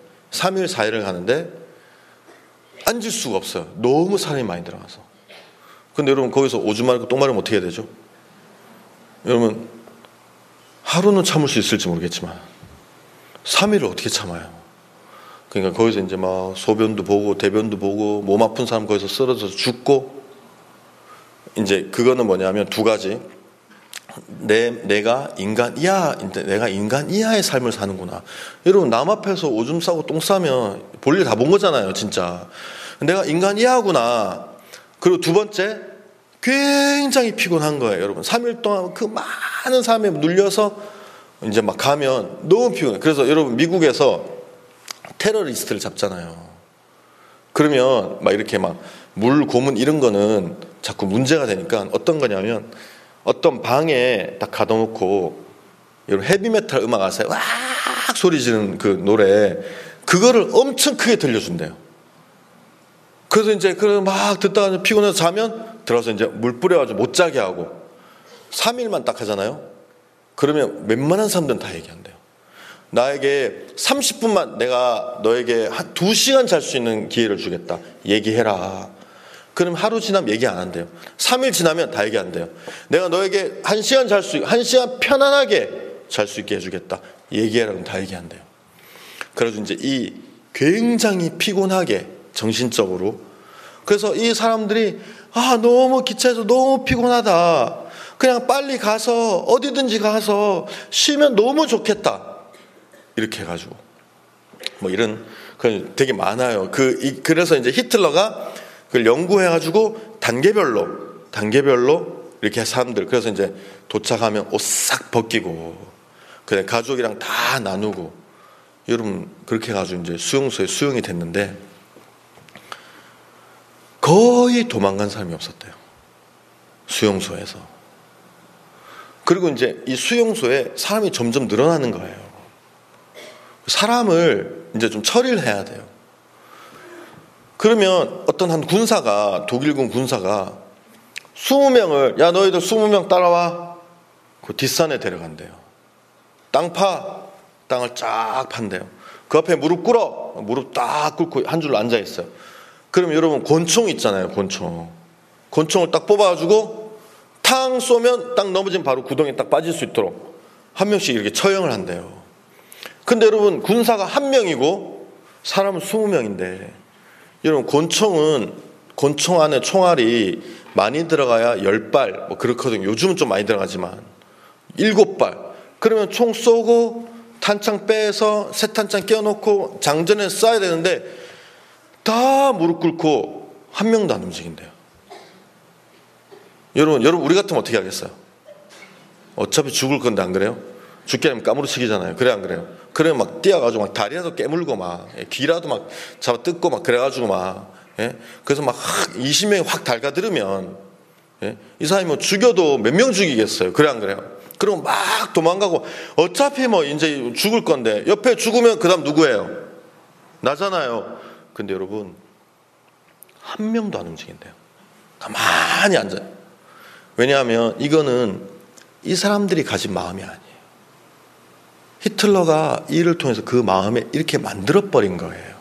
앉을 수가 없어요. 너무 사람이 많이 들어가서. 근데 여러분 거기서 오줌 마르고 똥 마르면 어떻게 해야 되죠? 여러분 하루는 참을 수 있을지 모르겠지만 3일을 어떻게 참아요? 그러니까 거기서 이제 막 소변도 보고 대변도 보고 몸 아픈 사람 거기서 쓰러져서 죽고, 이제 그거는 뭐냐면 두 가지. 내가 인간 이하의 삶을 사는구나. 여러분, 남 앞에서 오줌 싸고 똥 싸면 볼일 다 본 거잖아요, 진짜. 내가 인간 이하구나. 그리고 두 번째, 굉장히 피곤한 거예요, 여러분. 3일 동안 그 많은 삶에 눌려서 이제 막 가면 너무 피곤해. 그래서 여러분, 미국에서 테러리스트를 잡잖아요. 그러면 막 이렇게 막 물 고문 이런 거는 자꾸 문제가 되니까 어떤 거냐면, 어떤 방에 딱 가둬놓고 여러분, 헤비메탈 음악 아세요? 와 소리 지르는 그 노래, 그거를 엄청 크게 들려준대요. 그래서 이제 막 듣다가 피곤해서 자면 들어서 이제 물 뿌려가지고 못 자게 하고, 3일만 딱 하잖아요. 그러면 웬만한 사람들은 다 얘기한대요. 나에게 30분만 내가 너에게 한 2시간 잘 수 있는 기회를 주겠다. 얘기해라. 그럼 하루 지나면 얘기 안 한대요. 3일 지나면 다 얘기 안 돼요. 내가 너에게 1시간 편안하게 잘 수 있게 해주겠다. 얘기해라. 그럼 다 얘기 안 돼요. 그래서 이제 이 굉장히 피곤하게 정신적으로. 그래서 이 사람들이 너무 기차에서 너무 피곤하다. 그냥 빨리 가서 어디든지 가서 쉬면 너무 좋겠다. 이렇게 해가지고 뭐 이런 되게 많아요. 그래서 이제 히틀러가 그걸 연구해가지고 단계별로 이렇게 사람들, 그래서 이제 도착하면 옷 싹 벗기고 그래 가족이랑 다 나누고, 여러분 그렇게 해가지고 이제 수용소에 수용이 됐는데 거의 도망간 사람이 없었대요, 수용소에서. 그리고 이제 이 수용소에 사람이 점점 늘어나는 거예요. 사람을 이제 좀 처리를 해야 돼요. 그러면 어떤 한 군사가, 독일군 군사가 20명을, 야 너희들 20명 따라와, 그 뒷산에 데려간대요. 땅을 쫙 판대요. 그 앞에 무릎 딱 꿇고 한 줄로 앉아 있어요. 그럼 여러분, 권총 있잖아요, 권총을 딱 뽑아가지고 탕 쏘면 딱 넘어지면 바로 구덩이에 딱 빠질 수 있도록 한 명씩 이렇게 처형을 한대요. 근데 여러분, 군사가 1명이고 사람은 20명인데, 여러분 권총 안에 총알이 많이 들어가야 10발 뭐 그렇거든요. 요즘은 좀 많이 들어가지만 7발. 그러면 총 쏘고 탄창 빼서 새 탄창 끼워놓고 장전에 쏴야 되는데 다 무릎 꿇고 1명도 안 움직인대요. 여러분 우리 같으면 어떻게 하겠어요? 어차피 죽을 건데, 안 그래요? 죽게 되면 까무러치기잖아요. 그래 안 그래요? 그래 막 뛰어가지고 막 다리라도 깨물고 막 귀라도 막 잡아 뜯고 막 그래가지고 막, 그래서 막 20명이 확 달가들으면, 이 사람이 뭐 죽여도 몇 명 죽이겠어요? 그래 안 그래요? 그리고 막 도망가고, 어차피 뭐 이제 죽을 건데 옆에 죽으면 그 다음 누구예요? 나잖아요. 근데 여러분, 1명도 안 움직인대요. 가만히 앉아요. 왜냐하면 이거는 이 사람들이 가진 마음이 아니에요. 히틀러가 이 일을 통해서 그 마음에 이렇게 만들어버린 거예요.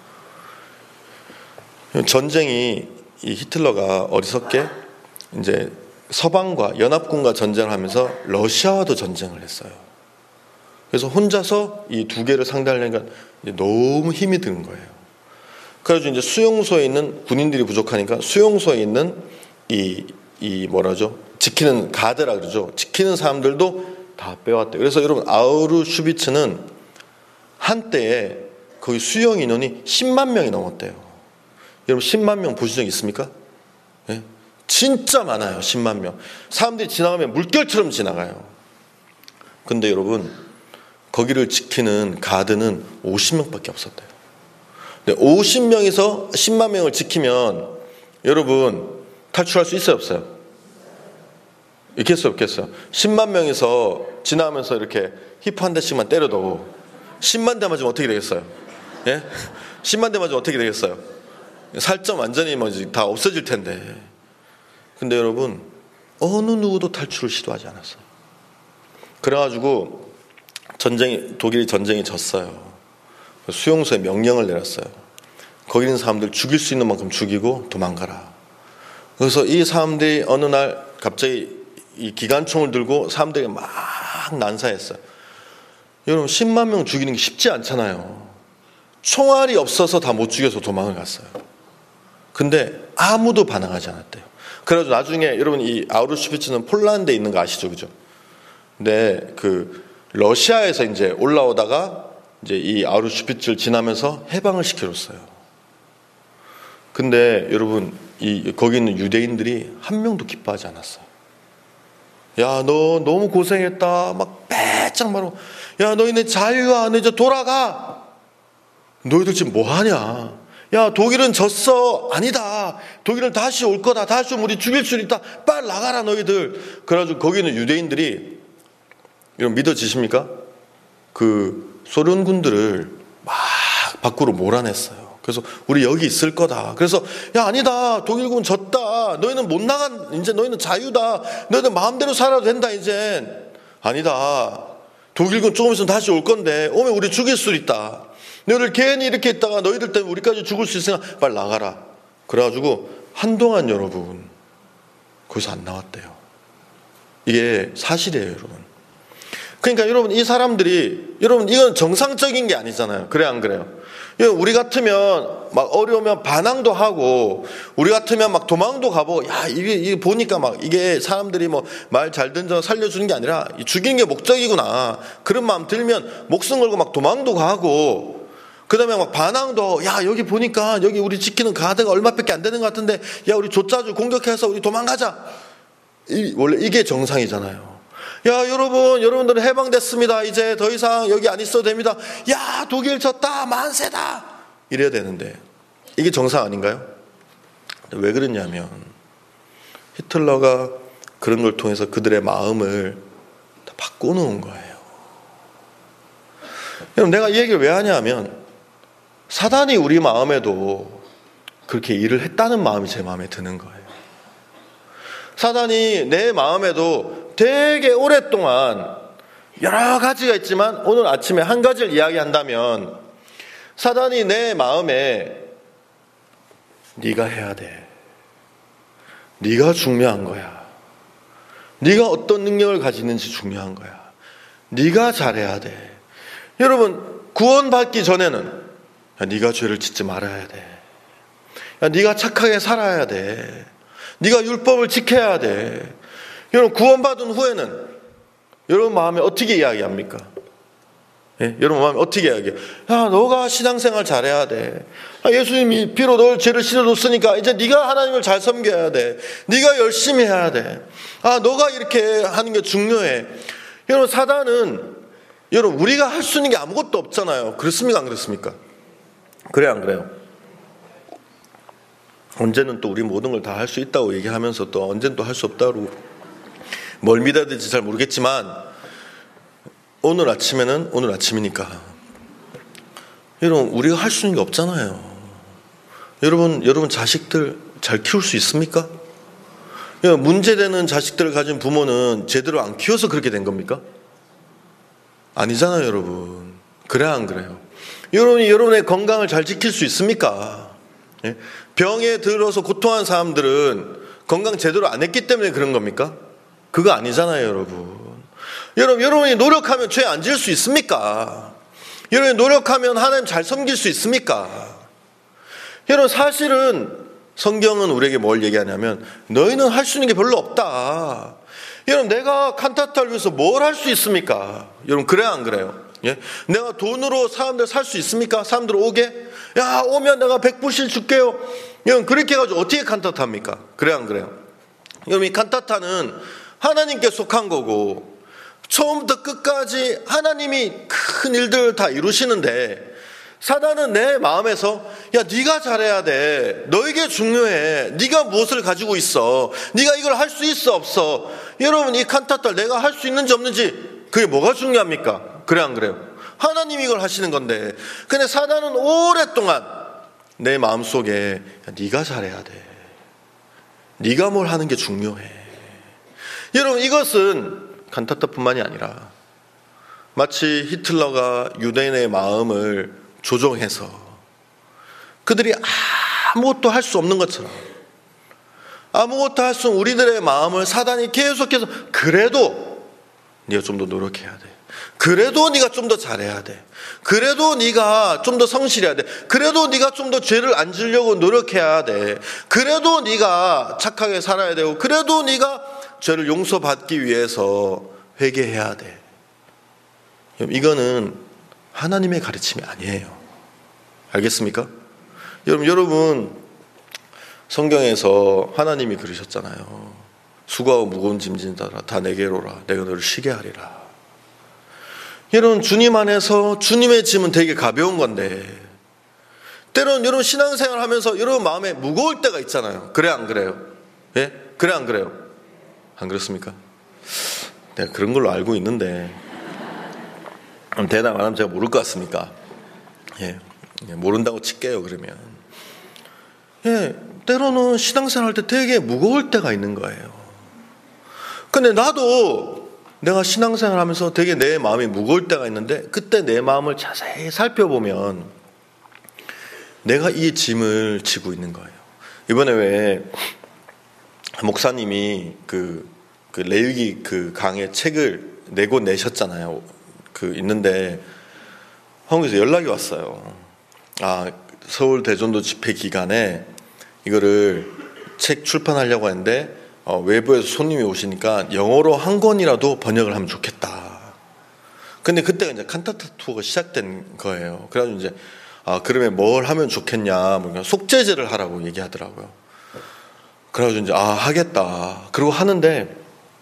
전쟁이, 이 히틀러가 어리석게 이제 서방과 연합군과 전쟁을 하면서 러시아와도 전쟁을 했어요. 그래서 혼자서 이 두 개를 상대하려니까 너무 힘이 드는 거예요. 그래서 이제 수용소에 있는 군인들이 부족하니까 수용소에 있는 지키는 가드라 그러죠. 지키는 사람들도 다 빼왔대요. 그래서 여러분, 아우슈비츠는 한때에 거기 수용 인원이 10만 명이 넘었대요. 여러분 10만 명 보신 적 있습니까? 진짜 많아요. 10만 명. 사람들이 지나가면 물결처럼 지나가요. 근데 여러분, 거기를 지키는 가드는 50명밖에 없었대요. 근데 50명에서 10만 명을 지키면 여러분 탈출할 수 있어요, 없어요? 있겠어요, 없겠어요? 10만 명에서 지나가면서 이렇게 히프 한 대씩만 때려도 10만 대 맞으면 어떻게 되겠어요? 10만 대 맞으면 어떻게 되겠어요? 살점 완전히 다 없어질 텐데. 근데 여러분, 어느 누구도 탈출을 시도하지 않았어요. 그래가지고 독일이 전쟁이 졌어요. 수용소에 명령을 내렸어요. 거기 있는 사람들 죽일 수 있는 만큼 죽이고 도망가라. 그래서 이 사람들이 어느 날 갑자기 이 기관총을 들고 사람들에게 막 난사했어요. 여러분, 10만 명 죽이는 게 쉽지 않잖아요. 총알이 없어서 다 못 죽여서 도망을 갔어요. 근데 아무도 반항하지 않았대요. 그래서 나중에 여러분, 이 아우슈비츠는 폴란드에 있는 거 아시죠? 그죠? 근데 그 러시아에서 이제 올라오다가 이제 이 아우슈비츠를 지나면서 해방을 시켜줬어요. 근데 여러분 거기 있는 유대인들이 한 명도 기뻐하지 않았어요. 야, 너 너무 고생했다. 막 빼짝 말하고, 야, 너희는 자유야. 너 이제 돌아가. 너희들 지금 뭐 하냐? 야, 독일은 졌어. 아니다. 독일은 다시 올 거다. 다시 오면 우리 죽일 수 있다. 빨리 나가라, 너희들. 그래가지고 거기 있는 유대인들이, 여러분 믿어지십니까? 그 소련군들을 막 밖으로 몰아냈어요. 그래서 우리 여기 있을 거다. 그래서 야, 아니다. 독일군 졌다. 너희는 못 나간, 이제 너희는 자유다. 너희는 마음대로 살아도 된다, 이제. 아니다. 독일군 조금 있으면 다시 올 건데 오면 우리 죽일 수 있다. 너희들 괜히 이렇게 있다가 너희들 때문에 우리까지 죽을 수 있으니까 빨리 나가라. 그래가지고 한동안 여러분 거기서 안 나왔대요. 이게 사실이에요, 여러분. 그러니까 여러분 이 사람들이, 여러분 이건 정상적인 게 아니잖아요. 그래 안 그래요? 우리 같으면 막 어려우면 반항도 하고, 우리 같으면 막 도망도 가보고, 야, 이게 보니까 막 이게 사람들이 뭐 말 잘 듣는 살려주는 게 아니라 죽이는 게 목적이구나. 그런 마음 들면 목숨 걸고 막 도망도 가고, 그 다음에 막 반항도, 야, 여기 보니까 여기 우리 지키는 가드가 얼마밖에 안 되는 것 같은데, 야, 우리 조짜주 공격해서 우리 도망가자. 원래 이게 정상이잖아요. 야, 여러분들은 해방됐습니다. 이제 더 이상 여기 안 있어도 됩니다. 야, 독일 졌다. 만세다. 이래야 되는데 이게 정상 아닌가요? 왜 그랬냐면 히틀러가 그런 걸 통해서 그들의 마음을 다 바꿔놓은 거예요. 여러분, 내가 이 얘기를 왜 하냐면 사단이 우리 마음에도 그렇게 일을 했다는 마음이 제 마음에 드는 거예요. 사단이 내 마음에도 되게 오랫동안 여러 가지가 있지만 오늘 아침에 한 가지를 이야기한다면, 사단이 내 마음에 네가 해야 돼. 네가 중요한 거야. 네가 어떤 능력을 가지는지 중요한 거야. 네가 잘해야 돼. 여러분, 구원받기 전에는 야, 네가 죄를 짓지 말아야 돼. 야, 네가 착하게 살아야 돼. 네가 율법을 지켜야 돼. 여러분, 구원받은 후에는 여러분 마음에 어떻게 이야기합니까? 예? 여러분 마음에 어떻게 이야기해요? 야, 너가 신앙생활 잘해야 돼. 예수님이 비로 널 죄를 씻어줬으니까 이제 네가 하나님을 잘 섬겨야 돼. 네가 열심히 해야 돼. 너가 이렇게 하는 게 중요해. 여러분, 사단은, 여러분, 우리가 할 수 있는 게 아무것도 없잖아요. 그렇습니까? 안 그렇습니까? 그래 안 그래요? 언제는 또 우리 모든 걸 다 할 수 있다고 얘기하면서 또 언제는 또 할 수 없다고, 뭘 믿어야 될지 잘 모르겠지만 오늘 아침에는 오늘 아침이니까 여러분, 우리가 할 수 있는 게 없잖아요. 여러분 자식들 잘 키울 수 있습니까? 문제되는 자식들을 가진 부모는 제대로 안 키워서 그렇게 된 겁니까? 아니잖아요, 여러분. 그래 안 그래요? 여러분이 여러분의 건강을 잘 지킬 수 있습니까? 병에 들어서 고통하는 사람들은 건강 제대로 안 했기 때문에 그런 겁니까? 그거 아니잖아요, 여러분. 여러분이 노력하면 죄 안 지을 수 있습니까? 여러분이 노력하면 하나님 잘 섬길 수 있습니까? 여러분, 사실은 성경은 우리에게 뭘 얘기하냐면 너희는 할 수 있는 게 별로 없다. 여러분, 내가 칸타타를 위해서 뭘 할 수 있습니까? 여러분, 그래야 안 그래요? 예? 내가 돈으로 사람들 살 수 있습니까? 사람들 오게? 야, 오면 내가 100불씩 줄게요. 여러분, 그렇게 해가지고 어떻게 칸타타입니까? 그래야 안 그래요? 여러분, 이 칸타타는 하나님께 속한 거고 처음부터 끝까지 하나님이 큰 일들을 다 이루시는데, 사단은 내 마음에서 야, 네가 잘해야 돼. 너에게 중요해. 네가 무엇을 가지고 있어. 네가 이걸 할 수 있어 없어. 여러분, 이 칸타타를 내가 할 수 있는지 없는지 그게 뭐가 중요합니까? 그래 안 그래요? 하나님이 이걸 하시는 건데, 근데 사단은 오랫동안 내 마음속에 야, 네가 잘해야 돼. 네가 뭘 하는 게 중요해. 여러분, 이것은 칸타타뿐만이 아니라 마치 히틀러가 유대인의 마음을 조종해서 그들이 아무것도 할 수 없는 것처럼, 아무것도 할 수 없는 우리들의 마음을 사단이 계속해서 그래도 네가 좀 더 노력해야 돼. 그래도 네가 좀 더 잘해야 돼. 그래도 네가 좀 더 성실해야 돼. 그래도 네가 좀 더 죄를 안 지려고 노력해야 돼. 그래도 네가 착하게 살아야 되고, 그래도 네가 죄를 용서받기 위해서 회개해야 돼. 이거는 하나님의 가르침이 아니에요. 알겠습니까? 여러분 성경에서 하나님이 그러셨잖아요. 수고하고 무거운 짐진 자라 다 내게로 오라. 내가 너를 쉬게 하리라. 여러분 주님 안에서 주님의 짐은 되게 가벼운 건데 때로는 여러분 신앙생활 하면서 여러분 마음에 무거울 때가 있잖아요. 그래 안 그래요? 예? 그래 안 그래요? 안 그렇습니까? 내가 그런 걸로 알고 있는데 대답 안 하면 제가 모를 것 같습니까? 예, 모른다고 칠게요. 그러면 때로는 신앙생활 할 때 되게 무거울 때가 있는 거예요. 근데 나도 내가 신앙생활 하면서 되게 내 마음이 무거울 때가 있는데 그때 내 마음을 자세히 살펴보면 내가 이 짐을 지고 있는 거예요. 이번에 왜 목사님이 그 레위기 그 강의 책을 내셨잖아요. 있는데 한국에서 연락이 왔어요. 서울 대전도 집회 기간에 이거를 책 출판하려고 하는데 외부에서 손님이 오시니까 영어로 한 권이라도 번역을 하면 좋겠다. 근데 그때가 이제 칸타타 투어가 시작된 거예요. 그래가지고 이제 그러면 뭘 하면 좋겠냐, 속죄제를 하라고 얘기하더라고요. 그래가지고 이제 하겠다. 그리고 하는데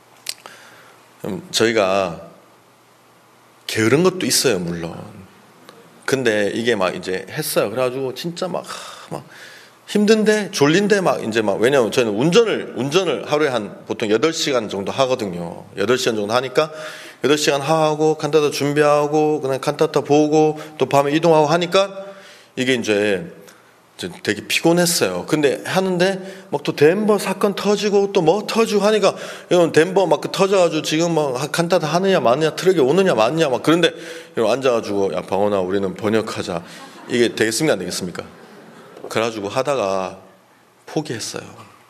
저희가 게으른 것도 있어요, 물론. 근데 이게 막 이제 했어요. 그래가지고 진짜 막 힘든데 졸린데 왜냐면 저희는 운전을 하루에 보통 8시간 정도 하거든요. 8시간 정도 하니까 8시간 하고 칸타타 준비하고 그다음에 칸타타 보고 또 밤에 이동하고 하니까 이게 이제 되게 피곤했어요. 근데 하는데 막 또 덴버 사건 터지고 또 뭐 터지고 하니까 이런 덴버 막 터져가지고 지금 막 칸타타 하느냐 마느냐 트럭이 오느냐 마느냐 막 그런데 앉아가지고 야 방원아 우리는 번역하자. 이게 되겠습니까 안 되겠습니까? 그래가지고 하다가 포기했어요.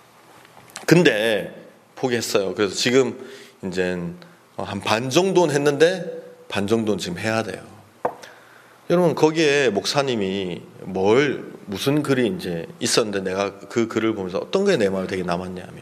근데 포기했어요. 그래서 지금 이제 한 반 정도는 했는데 반 정도는 지금 해야 돼요. 여러분 거기에 목사님이 무슨 글이 이제 있었는데 내가 그 글을 보면서 어떤 게 내 마음에 되게 남았냐면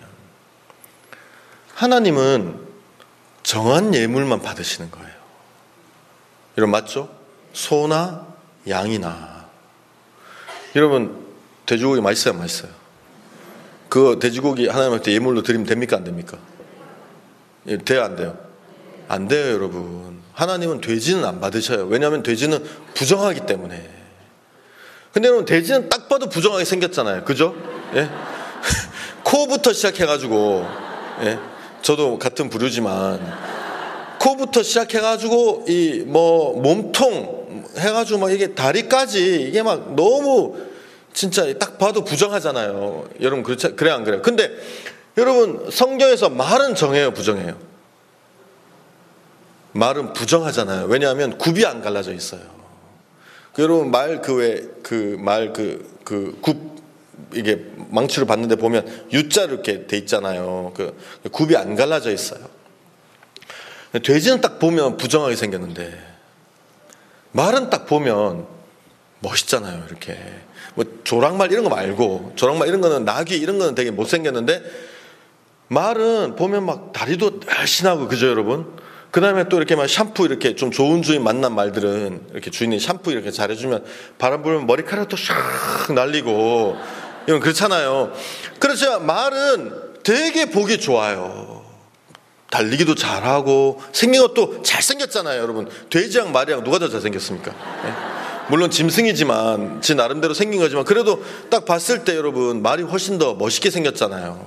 하나님은 정한 예물만 받으시는 거예요. 여러분 맞죠? 소나 양이나 여러분 돼지고기 맛있어요? 맛있어요? 그 돼지고기 하나님한테 예물로 드리면 됩니까? 안 됩니까? 돼요? 안 돼요? 안 돼요 여러분. 하나님은 돼지는 안 받으셔요. 왜냐하면 돼지는 부정하기 때문에. 근데 여러분 돼지는 딱 봐도 부정하게 생겼잖아요. 그죠? 예? 코부터 시작해가지고 저도 같은 부류지만 코부터 시작해가지고 이 몸통 해가지고 막 이게 다리까지 이게 막 너무 진짜 딱 봐도 부정하잖아요. 여러분 그래 안 그래요? 근데 여러분 성경에서 말은 정해요, 부정해요? 말은 부정하잖아요. 왜냐하면 굽이 안 갈라져 있어요. 여러분 이게 망치로 봤는데 보면 U자로 이렇게 돼 있잖아요. 굽이 안 갈라져 있어요. 돼지는 딱 보면 부정하게 생겼는데 말은 딱 보면 멋있잖아요. 이렇게 조랑말 이런 거 말고 조랑말 이런 거는 나귀 이런 거는 되게 못생겼는데 말은 보면 막 다리도 날씬하고 그죠 여러분? 그 다음에 또 이렇게 막 샴푸 이렇게 좀 좋은 주인 만난 말들은 이렇게 주인이 샴푸 이렇게 잘해주면 바람 불면 머리카락도 샥 날리고 이런 그렇잖아요. 그래서 말은 되게 보기 좋아요. 달리기도 잘하고 생긴 것도 잘생겼잖아요. 여러분 돼지랑 말이랑 누가 더 잘생겼습니까? 네? 물론 짐승이지만 지 나름대로 생긴 거지만 그래도 딱 봤을 때 여러분 말이 훨씬 더 멋있게 생겼잖아요.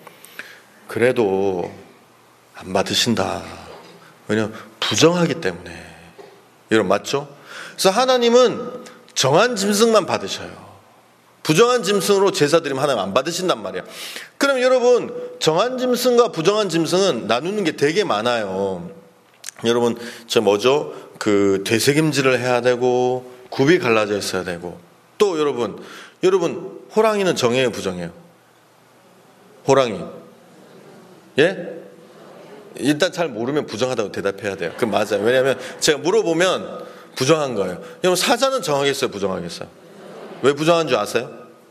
그래도 안 받으신다. 왜냐하면 부정하기 때문에. 여러분 맞죠? 그래서 하나님은 정한 짐승만 받으셔요. 부정한 짐승으로 제사 드리면 하나님 안 받으신단 말이야. 그럼 여러분 정한 짐승과 부정한 짐승은 나누는 게 되게 많아요. 여러분 그 되새김질을 해야 되고 굽이 갈라져 있어야 되고 또 여러분 호랑이는 정해요 부정해요? 호랑이 예? 일단 잘 모르면 부정하다고 대답해야 돼요. 그럼 맞아요. 왜냐하면 제가 물어보면 부정한 거예요. 여러분 사자는 정하겠어요? 부정하겠어요? 왜 부정한 줄 아세요?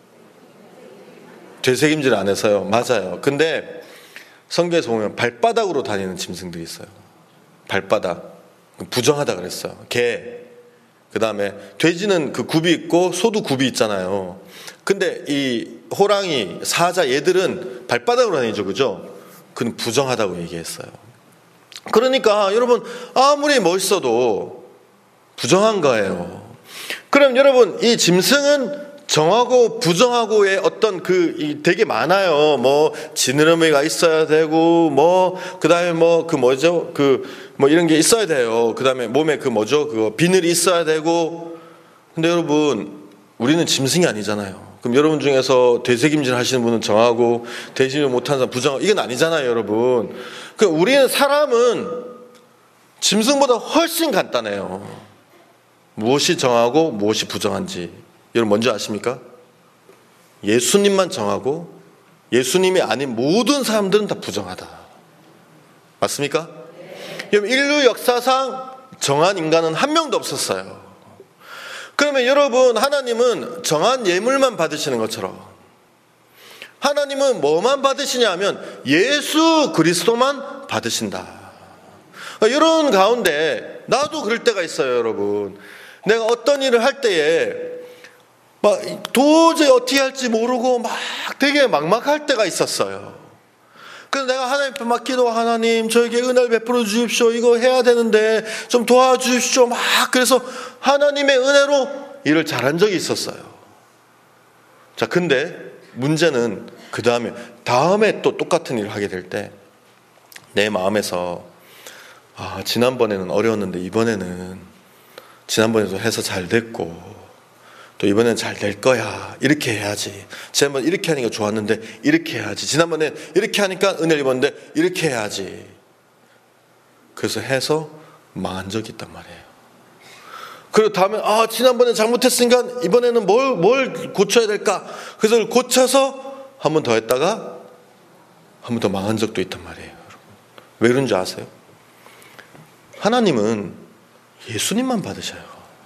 되새김질 안 해서요. 맞아요. 근데 성경에서 보면 발바닥으로 다니는 짐승들이 있어요. 발바닥, 부정하다 그랬어요. 개, 그 다음에 돼지는 그 굽이 있고 소도 굽이 있잖아요. 근데 이 호랑이, 사자 얘들은 발바닥으로 다니죠, 그죠? 그건 부정하다고 얘기했어요. 그러니까 여러분 아무리 멋있어도 부정한 거예요. 그럼 여러분 이 짐승은 정하고 부정하고의 어떤 되게 많아요. 뭐 지느러미가 있어야 되고 그다음에 이런 게 있어야 돼요. 그다음에 몸에 비늘이 있어야 되고. 근데 여러분 우리는 짐승이 아니잖아요. 그럼 여러분 중에서 되새김질 하시는 분은 정하고 되새김질 못하는 사람 부정하고 이건 아니잖아요, 여러분. 그럼 우리는 사람은 짐승보다 훨씬 간단해요. 무엇이 정하고 무엇이 부정한지 여러분 뭔지 아십니까? 예수님만 정하고 예수님이 아닌 모든 사람들은 다 부정하다. 맞습니까? 여러분 인류 역사상 정한 인간은 한 명도 없었어요. 그러면 여러분 하나님은 정한 예물만 받으시는 것처럼 하나님은 뭐만 받으시냐 하면 예수 그리스도만 받으신다. 이런 가운데 나도 그럴 때가 있어요, 여러분. 내가 어떤 일을 할 때에 막 도저히 어떻게 할지 모르고 막 되게 막막할 때가 있었어요. 그래서 내가 하나님 앞에 막 하나님 저에게 은혜를 베풀어 주십시오. 이거 해야 되는데 좀 도와주십시오. 막 그래서 하나님의 은혜로 일을 잘한 적이 있었어요. 자, 근데 문제는 그 다음에 또 똑같은 일을 하게 될 때 내 마음에서 지난번에는 어려웠는데 지난번에도 해서 잘 됐고 또 이번엔 잘 될 거야. 이렇게 해야지. 지난번 이렇게 하니까 좋았는데 이렇게 해야지. 지난번에 이렇게 하니까 은혜를 입었는데 이렇게 해야지. 그래서 해서 망한 적이 있단 말이에요. 그리고 다음에 지난번에 잘못했으니까 이번에는 뭘 고쳐야 될까? 그래서 그걸 고쳐서 한 번 더 했다가 한 번 더 망한 적도 있단 말이에요. 여러분. 왜 그런지 아세요? 하나님은 예수님만 받으셔요.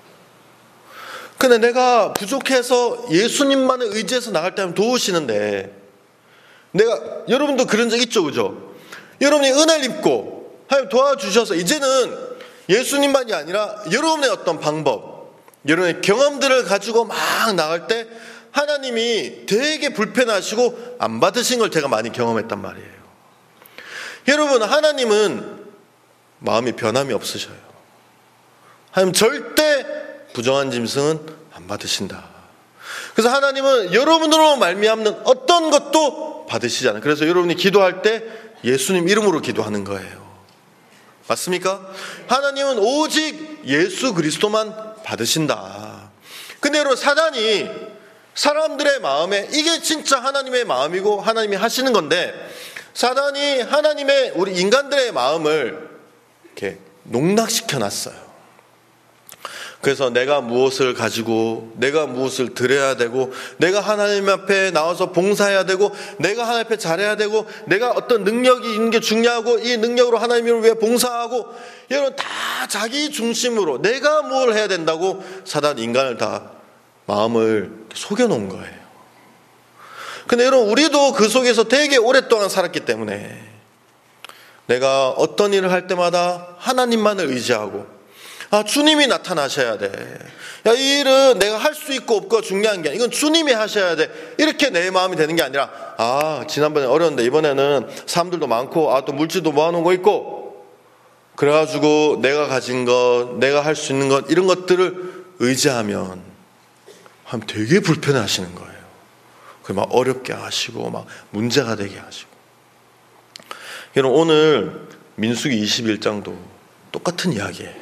근데 내가 부족해서 예수님만을 의지해서 나갈 때 하면 도우시는데 여러분도 그런 적 있죠, 그죠? 여러분이 은혜를 입고 하나님 도와주셔서 이제는 예수님만이 아니라 여러분의 어떤 방법, 여러분의 경험들을 가지고 막 나갈 때 하나님이 되게 불편하시고 안 받으신 걸 제가 많이 경험했단 말이에요. 여러분 하나님은 마음이 변함이 없으셔요. 하나님 절대 부정한 짐승은 안 받으신다. 그래서 하나님은 여러분으로 말미암는 어떤 것도 받으시지 않아요. 그래서 여러분이 기도할 때 예수님 이름으로 기도하는 거예요. 맞습니까? 하나님은 오직 예수 그리스도만 받으신다. 근데 여러분 사단이 사람들의 마음에 이게 진짜 하나님의 마음이고 하나님이 하시는 건데 사단이 하나님의 우리 인간들의 마음을 이렇게 농락시켜 놨어요. 그래서 내가 무엇을 가지고 내가 무엇을 드려야 되고 내가 하나님 앞에 나와서 봉사해야 되고 내가 하나님 앞에 잘해야 되고 내가 어떤 능력이 있는 게 중요하고 이 능력으로 하나님을 위해 봉사하고 여러분 다 자기 중심으로 내가 뭘 해야 된다고 사단 인간을 다 마음을 속여놓은 거예요. 근데 여러분 우리도 그 속에서 되게 오랫동안 살았기 때문에 내가 어떤 일을 할 때마다 하나님만을 의지하고 주님이 나타나셔야 돼. 이 일은 내가 할 수 있고 없고가 중요한 게 아니라 이건 주님이 하셔야 돼. 이렇게 내 마음이 되는 게 아니라 지난번에 어려웠는데 이번에는 사람들도 많고 또 물질도 모아놓은 거 있고 그래가지고 내가 가진 것 내가 할 수 있는 것 이런 것들을 의지하면 되게 불편해하시는 거예요. 막 어렵게 하시고 막 문제가 되게 하시고. 여러분 오늘 민수기 21장도 똑같은 이야기예요.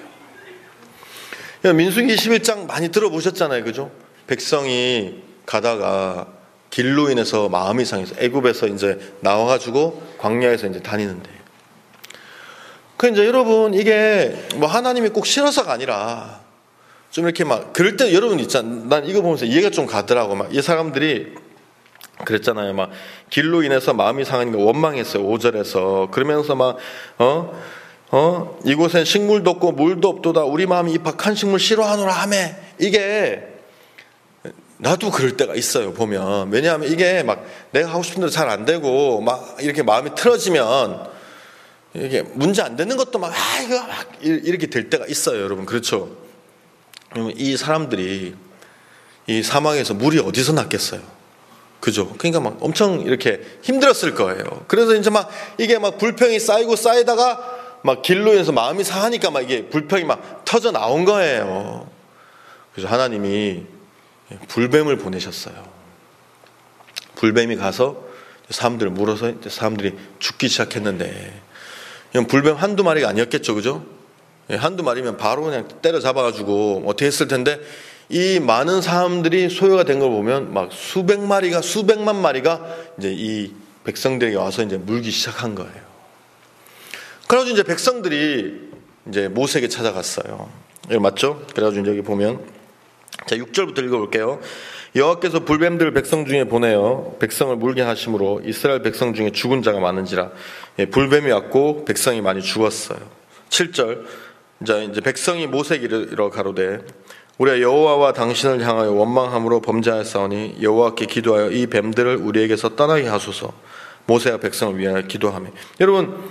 민수기 21장 많이 들어보셨잖아요, 그죠? 백성이 가다가 길로 인해서 마음이 상해서 애굽에서 이제 나와가지고 광야에서 이제 다니는데, 그 이제 여러분 이게 뭐 하나님이 꼭 싫어서가 아니라 좀 이렇게 막 그럴 때 여러분 있잖아. 난 이거 보면서 이해가 좀 가더라고. 막 이 사람들이 그랬잖아요. 막 길로 인해서 마음이 상하니까 원망했어요. 5절에서 그러면서 막 이곳엔 식물도 없고 물도 없도다. 우리 마음이 이 박한 식물 싫어하노라 하매. 이게 나도 그럴 때가 있어요. 보면 왜냐하면 이게 막 내가 하고 싶은 대로 잘 안 되고 막 이렇게 마음이 틀어지면 이게 문제 안 되는 것도 막 이거 막 이렇게 될 때가 있어요, 여러분. 그렇죠? 이 사람들이 이 사막에서 물이 어디서 났겠어요? 그죠? 그러니까 막 엄청 이렇게 힘들었을 거예요. 그래서 이제 막 이게 막 불평이 쌓이고 쌓이다가 막 길로 인해서 마음이 상하니까 막 이게 불평이 막 터져 나온 거예요. 그래서 하나님이 불뱀을 보내셨어요. 불뱀이 가서 사람들을 물어서 사람들이 죽기 시작했는데, 이건 불뱀 한두 마리가 아니었겠죠, 그죠? 한두 마리면 바로 그냥 때려잡아가지고 어떻게 했을 텐데, 이 많은 사람들이 소요가 된 걸 보면 막 수백 마리가, 수백만 마리가 이제 이 백성들에게 와서 이제 물기 시작한 거예요. 그래가지고 이제 백성들이 이제 모세에게 찾아갔어요. 이거 맞죠? 그래가지고 이제 여기 보면, 자, 6절부터 읽어볼게요. 여호와께서 불뱀들을 백성 중에 보내어 백성을 물게 하심으로 이스라엘 백성 중에 죽은 자가 많은지라. 불뱀이 왔고 백성이 많이 죽었어요. 7절. 이제 백성이 모세에게 이르러 가로되 우리가 여호와와 당신을 향하여 원망함으로 범죄하였사오니 여호와께 기도하여 이 뱀들을 우리에게서 떠나게 하소서. 모세가 백성을 위하여 기도하며. 여러분,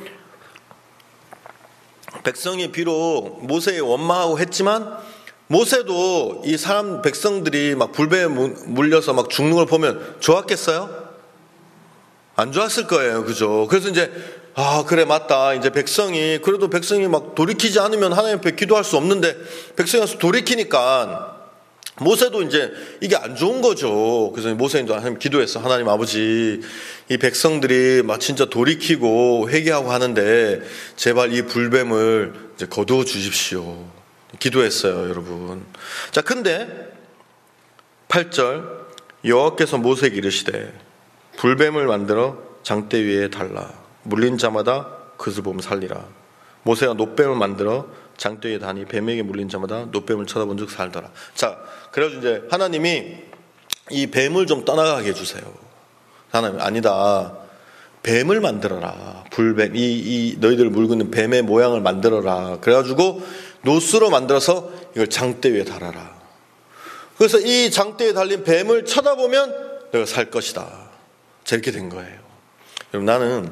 백성이 비록 모세에 원망하고 했지만 모세도 이 사람 백성들이 막 불뱀에 물려서 막 죽는 걸 보면 좋았겠어요? 안 좋았을 거예요, 그죠? 그래서 이제 그래 맞다. 이제 백성이 그래도 백성이 막 돌이키지 않으면 하나님 앞에 기도할 수 없는데 백성이 와서 돌이키니까 모세도 이제 이게 안 좋은 거죠. 그래서 모세도 하나님 기도했어. 하나님 아버지, 이 백성들이 막 진짜 돌이키고 회개하고 하는데 제발 이 불뱀을 이제 거두어 주십시오. 기도했어요, 여러분. 자, 근데 8절 여호와께서 모세에게 이르시되 불뱀을 만들어 장대 위에 달라 물린 자마다 그것을 보면 살리라. 모세가 놋뱀을 만들어 장대 위에 다니 뱀에게 물린 자마다 놋뱀을 쳐다본 즉 살더라. 자, 그래가지고 이제 하나님이 이 뱀을 좀 떠나가게 해주세요. 하나님, 아니다. 뱀을 만들어라. 불뱀, 이 너희들 물고 있는 뱀의 모양을 만들어라. 그래가지고 노스로 만들어서 이걸 장대 위에 달아라. 그래서 이 장대 위에 달린 뱀을 쳐다보면 내가 살 것이다. 저렇게 된 거예요. 여러분, 나는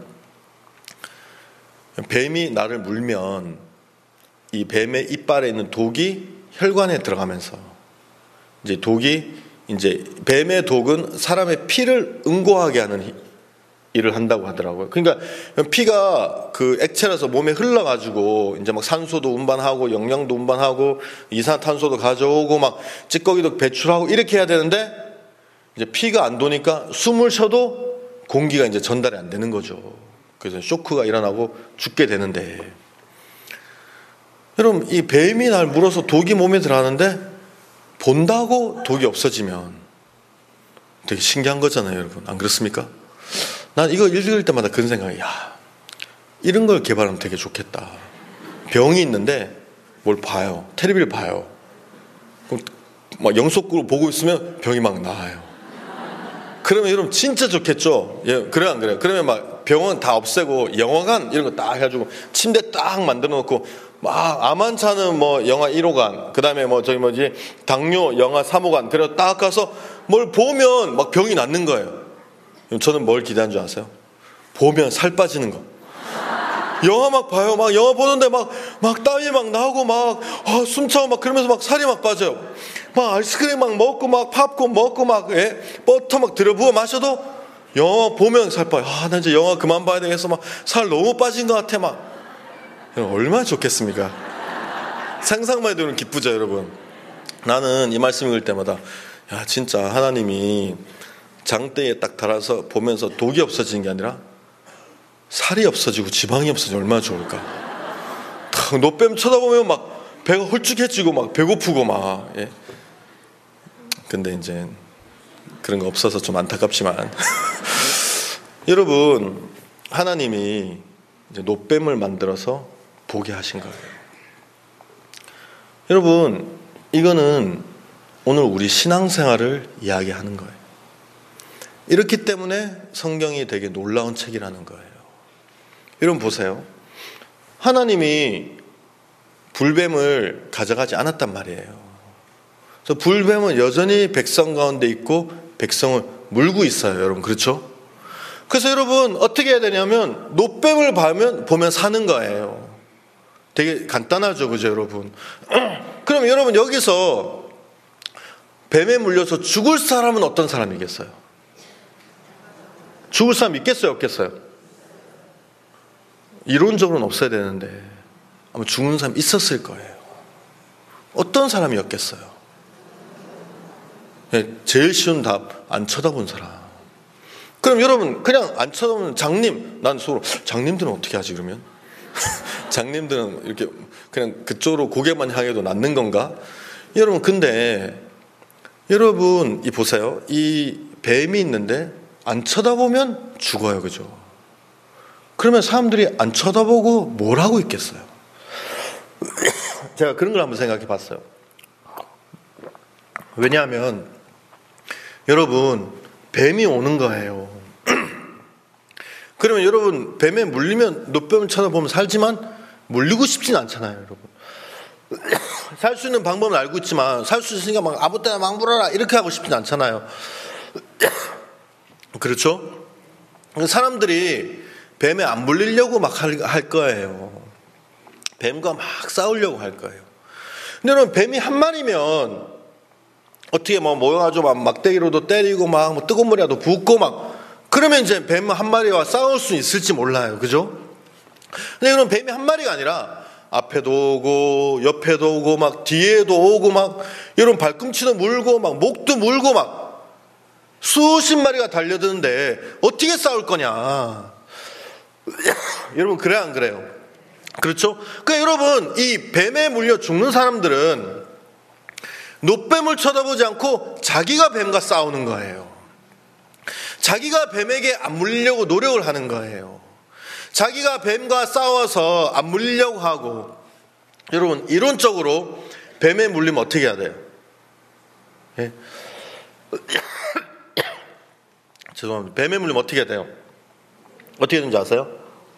뱀이 나를 물면 이 뱀의 이빨에 있는 독이 혈관에 들어가면서 이제 독이 이제 뱀의 독은 사람의 피를 응고하게 하는 일을 한다고 하더라고요. 그러니까 피가 그 액체라서 몸에 흘러가지고 이제 막 산소도 운반하고 영양도 운반하고 이산화탄소도 가져오고 막 찌꺼기도 배출하고 이렇게 해야 되는데 이제 피가 안 도니까 숨을 쉬어도 공기가 이제 전달이 안 되는 거죠. 그래서 쇼크가 일어나고 죽게 되는데, 여러분, 이 뱀이 날 물어서 독이 몸에 들어가는데 본다고 독이 없어지면 되게 신기한 거잖아요, 여러분. 안 그렇습니까? 난 이거 읽을 때마다 그런 생각이, 이런 걸 개발하면 되게 좋겠다. 병이 있는데 뭘 봐요. 텔레비를 봐요. 그럼 막 영속구를 보고 있으면 병이 막 나아요. 그러면 여러분 진짜 좋겠죠? 예, 그래 안 그래요? 그러면 막 병원 다 없애고 영화관 이런 거 딱 해가지고 침대 딱 만들어 놓고 막 암 환자는 뭐 영화 1호관, 그 다음에 뭐 저기 뭐지 당뇨 영화 3호관, 그래서 딱 가서 뭘 보면 막 병이 낫는 거예요. 저는 뭘 기대한 줄 아세요? 보면 살 빠지는 거. 영화 막 봐요. 막 영화 보는데 막 땀이 막 나오고 막 숨차고 막 그러면서 막 살이 막 빠져요. 막 아이스크림 막 먹고 막 팝콘 먹고 막 버터 막 들어부어 마셔도 영화 보면 살 빠져. 나 이제 영화 그만 봐야 되겠어. 막 살 너무 빠진 것 같아. 막 얼마나 좋겠습니까? 상상만 해도 기쁘죠, 여러분. 나는 이 말씀 읽을 때마다 진짜 하나님이 장대에 딱 달아서 보면서 독이 없어지는 게 아니라 살이 없어지고 지방이 없어지면 얼마나 좋을까. 놋뱀 쳐다보면 막 배가 홀쭉해지고 막 배고프고 막. 예. 근데 이제 그런 거 없어서 좀 안타깝지만 여러분, 하나님이 이제 놋뱀을 만들어서 보게 하신 거예요. 여러분, 이거는 오늘 우리 신앙생활을 이야기하는 거예요. 이렇기 때문에 성경이 되게 놀라운 책이라는 거예요. 여러분 보세요. 하나님이 불뱀을 가져가지 않았단 말이에요. 그래서 불뱀은 여전히 백성 가운데 있고 백성을 물고 있어요, 여러분. 그렇죠? 그래서 여러분 어떻게 해야 되냐면 노뱀을 보면 사는 거예요. 되게 간단하죠, 그죠, 여러분? 그럼 여러분 여기서 뱀에 물려서 죽을 사람은 어떤 사람이겠어요? 죽을 사람 있겠어요, 없겠어요? 이론적으로는 없어야 되는데 아마 죽는 사람 있었을 거예요. 어떤 사람이었겠어요? 제일 쉬운 답, 안 쳐다본 사람. 그럼 여러분 그냥 안 쳐다보는 장님, 난 속으로 장님들은 어떻게 하지 그러면? 장님들은 이렇게 그냥 그쪽으로 고개만 향해도 낫는 건가? 여러분 근데 여러분 이 보세요. 이 뱀이 있는데 안 쳐다보면 죽어요, 그죠? 그러면 사람들이 안 쳐다보고 뭘 하고 있겠어요? 제가 그런 걸 한번 생각해 봤어요. 왜냐하면 여러분 뱀이 오는 거예요. 그러면 여러분 뱀에 물리면 노뱀을 쳐다보면 살지만 물리고 싶진 않잖아요, 여러분. 살 수 있는 방법은 알고 있지만 살 수 있으니까 막 아무 때나 막 물어라 이렇게 하고 싶진 않잖아요. 그렇죠? 사람들이 뱀에 안 물리려고 막 할 거예요. 뱀과 막 싸우려고 할 거예요. 근데 여러분 뱀이 한 마리면 어떻게 뭐 모여가지고 막 막대기로도 때리고 막 뭐 뜨거운 물이라도 붓고 막 그러면 이제 뱀 한 마리와 싸울 수 있을지 몰라요, 그죠? 근데 여러분 뱀이 한 마리가 아니라 앞에도 오고 옆에도 오고 막 뒤에도 오고 막 여러분 발꿈치도 물고 막 목도 물고 막 수십 마리가 달려드는데 어떻게 싸울 거냐? 여러분 그래 안 그래요? 그렇죠? 그러니까 여러분 이 뱀에 물려 죽는 사람들은 노뱀을 쳐다보지 않고 자기가 뱀과 싸우는 거예요. 자기가 뱀에게 안 물리려고 노력을 하는 거예요. 자기가 뱀과 싸워서 안 물리려고 하고. 여러분 이론적으로 뱀에 물리면 어떻게 해야 돼요? 예? 죄송합니다. 뱀에 물리면 어떻게 해야 돼요? 어떻게 되는지 아세요?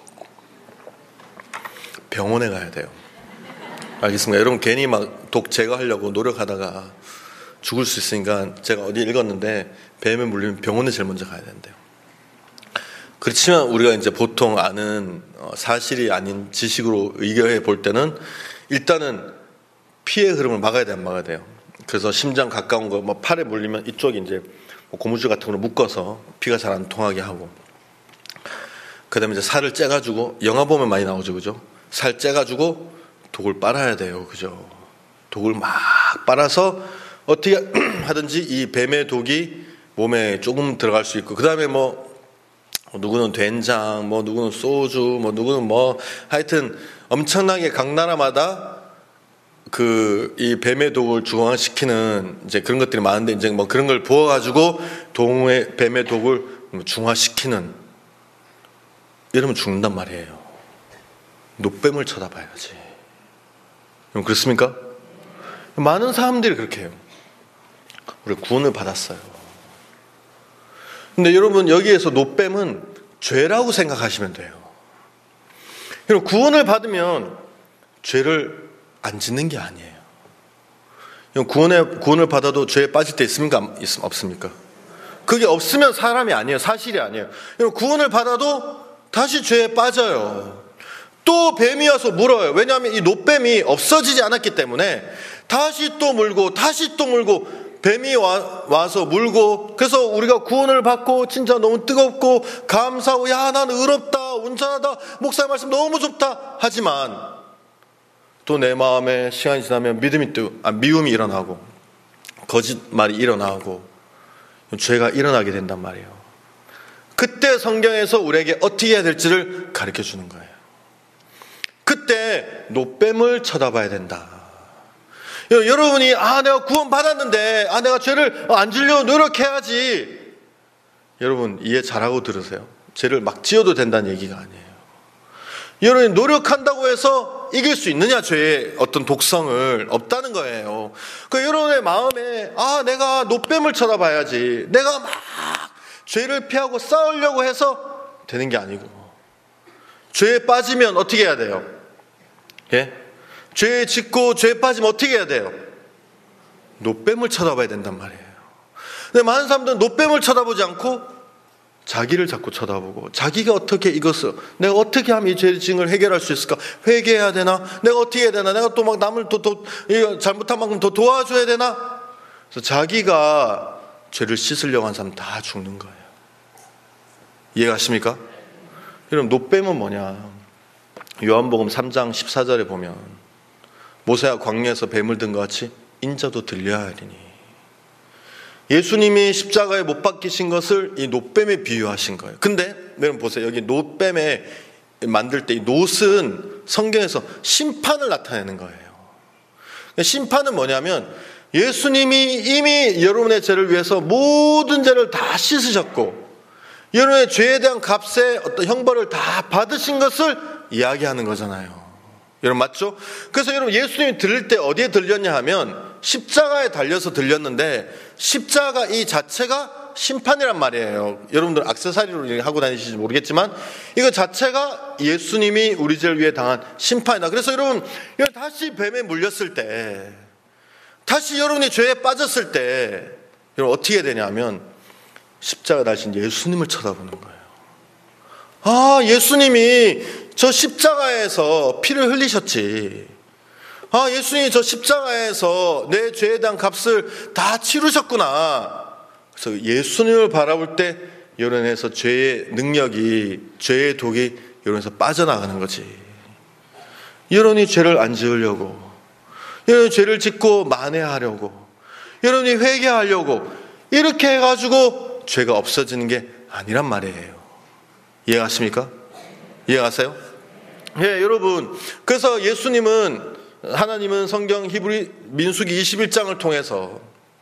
병원에 가야 돼요. 알겠습니까? 여러분 괜히 막 독 제거하려고 노력하다가 죽을 수 있으니까 제가 어디 읽었는데 뱀에 물리면 병원에 제일 먼저 가야 된대요. 그렇지만 우리가 이제 보통 아는 사실이 아닌 지식으로 의결해 볼 때는 일단은 피의 흐름을 막아야 돼, 안 막아야 돼요. 그래서 심장 가까운 거, 뭐 팔에 물리면 이쪽이 이제 고무줄 같은 걸로 묶어서 피가 잘 안 통하게 하고, 그 다음에 이제 살을 째가지고, 영화 보면 많이 나오죠, 그죠? 살 째가지고 독을 빨아야 돼요, 그죠? 독을 막 빨아서 어떻게 하든지 이 뱀의 독이 몸에 조금 들어갈 수 있고, 그 다음에 뭐 누구는 된장, 뭐 누구는 소주, 뭐 누구는 뭐 하여튼 엄청나게 각 나라마다 그 이 뱀의 독을 중화시키는 이제 그런 것들이 많은데 이제 뭐 그런 걸 부어가지고 뱀의 독을 중화시키는, 이러면 죽는단 말이에요. 노뱀을 쳐다봐야지. 여러분 그렇습니까? 많은 사람들이 그렇게 해요. 우리 구원을 받았어요. 근데 여러분 여기에서 노뱀은 죄라고 생각하시면 돼요. 여러분 구원을 받으면 죄를 안 짓는 게 아니에요. 구원을 받아도 죄에 빠질 때 있습니까? 없습니까? 그게 없으면 사람이 아니에요. 사실이 아니에요. 여러분 구원을 받아도 다시 죄에 빠져요. 또 뱀이 와서 물어요. 왜냐하면 이 노뱀이 없어지지 않았기 때문에 다시 또 물고 다시 또 물고 뱀이 와서 물고, 그래서 우리가 구원을 받고 진짜 너무 뜨겁고 감사하고 야 나는 의롭다 온전하다 목사의 말씀 너무 좋다 하지만 또 내 마음에 시간이 지나면 미움이 일어나고 거짓말이 일어나고 죄가 일어나게 된단 말이에요. 그때 성경에서 우리에게 어떻게 해야 될지를 가르쳐 주는 거예요. 그때 노뱀을 쳐다봐야 된다. 여러분이 내가 구원 받았는데 내가 죄를 안 지려고 노력해야지. 여러분 이해 잘하고 들으세요. 죄를 막 지어도 된다는 얘기가 아니에요. 여러분이 노력한다고 해서 이길 수 있느냐, 죄의 어떤 독성을. 없다는 거예요. 여러분의 마음에 내가 노뱀을 쳐다봐야지, 내가 막 죄를 피하고 싸우려고 해서 되는 게 아니고, 죄에 빠지면 어떻게 해야 돼요? 예? 죄에 짓고 죄에 빠지면 어떻게 해야 돼요? 노뱀을 쳐다봐야 된단 말이에요. 근데 많은 사람들은 노뱀을 쳐다보지 않고 자기를 자꾸 쳐다보고 자기가 어떻게 이것을 내가 어떻게 하면 이 죄증을 해결할 수 있을까? 회개해야 되나? 내가 어떻게 해야 되나? 내가 또 막 남을 또 잘못한 만큼 더 도와줘야 되나? 그래서 자기가 죄를 씻으려고 하는 사람 다 죽는 거예요. 이해가십니까? 여러분, 노뱀은 뭐냐? 요한복음 3장 14절에 보면 모세가 광야에서 뱀을 든 것 같이 인자도 들려야 하리니, 예수님이 십자가에 못 박히신 것을 이 놋뱀에 비유하신 거예요. 근데 여러분 보세요. 여기 놋뱀에 만들 때 이 놋은 성경에서 심판을 나타내는 거예요. 심판은 뭐냐면 예수님이 이미 여러분의 죄를 위해서 모든 죄를 다 씻으셨고 여러분의 죄에 대한 값의 어떤 형벌을 다 받으신 것을 이야기하는 거잖아요. 여러분 맞죠? 그래서 여러분 예수님이 들릴 때 어디에 들렸냐 하면 십자가에 달려서 들렸는데 십자가 이 자체가 심판이란 말이에요. 여러분들 액세서리로 하고 다니시는지 모르겠지만 이거 자체가 예수님이 우리 죄를 위해 당한 심판이다. 그래서 여러분 다시 뱀에 물렸을 때, 다시 여러분이 죄에 빠졌을 때 여러분 어떻게 되냐면 십자가 달신 예수님을 쳐다보는 거예요. 아, 예수님이 저 십자가에서 피를 흘리셨지. 아, 예수님이 저 십자가에서 내 죄에 대한 값을 다 치르셨구나. 그래서 예수님을 바라볼 때 여론에서 죄의 능력이, 죄의 독이 여론에서 빠져나가는 거지. 여론이 죄를 안 지으려고, 여론이 죄를 짓고 만회하려고, 여론이 회개하려고 이렇게 해가지고 죄가 없어지는 게 아니란 말이에요. 이해가십니까? 이해가세요? 예, 여러분. 그래서 하나님은 성경 히브리 민수기 21장을 통해서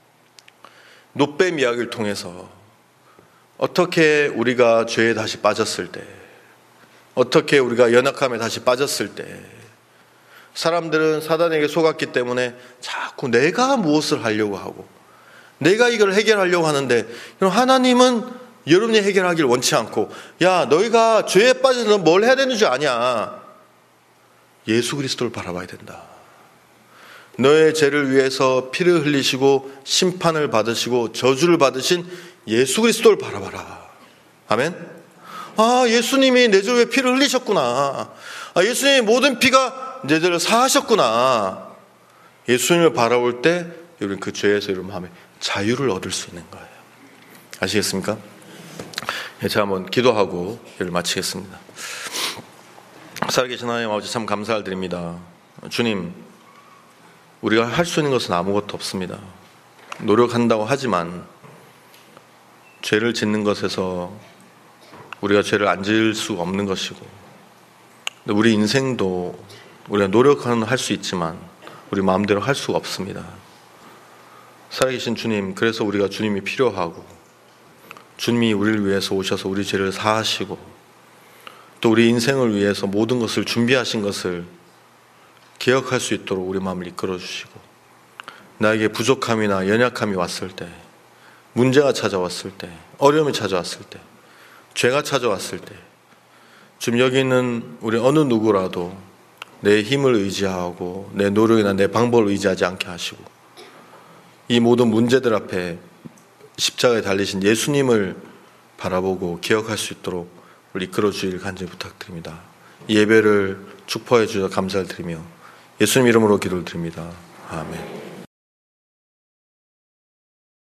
놋뱀 이야기를 통해서 어떻게 우리가 죄에 다시 빠졌을 때, 어떻게 우리가 연약함에 다시 빠졌을 때 사람들은 사단에게 속았기 때문에 자꾸 내가 무엇을 하려고 하고 내가 이걸 해결하려고 하는데 하나님은 여러분이 해결하기를 원치 않고, 야, 너희가 죄에 빠져서 넌 뭘 해야 되는 줄 아냐? 예수 그리스도를 바라봐야 된다. 너의 죄를 위해서 피를 흘리시고 심판을 받으시고 저주를 받으신 예수 그리스도를 바라봐라. 아멘? 아, 예수님이 내 죄를 위해 피를 흘리셨구나. 아, 예수님이 모든 피가 내 죄를 사하셨구나. 예수님을 바라볼 때 여러분 그 죄에서 여러분 마음에 자유를 얻을 수 있는 거예요. 아시겠습니까? 제가 한번 기도하고 예를 마치겠습니다. 살아계신 하나님 아버지, 참 감사를 드립니다. 주님, 우리가 할 수 있는 것은 아무것도 없습니다. 노력한다고 하지만 죄를 짓는 것에서 우리가 죄를 안 지을 수가 없는 것이고, 우리 인생도 우리가 노력은 할 수 있지만 우리 마음대로 할 수가 없습니다. 살아계신 주님, 그래서 우리가 주님이 필요하고 주님이 우리를 위해서 오셔서 우리 죄를 사하시고 또 우리 인생을 위해서 모든 것을 준비하신 것을 기억할 수 있도록 우리 마음을 이끌어 주시고, 나에게 부족함이나 연약함이 왔을 때, 문제가 찾아왔을 때, 어려움이 찾아왔을 때, 죄가 찾아왔을 때, 지금 여기 있는 우리 어느 누구라도 내 힘을 의지하고 내 노력이나 내 방법을 의지하지 않게 하시고 이 모든 문제들 앞에 십자가에 달리신 예수님을 바라보고 기억할 수 있도록 우리 이끌어 주길 간절히 부탁드립니다. 이 예배를 축복해 주셔서 감사를 드리며 예수님 이름으로 기도를 드립니다. 아멘.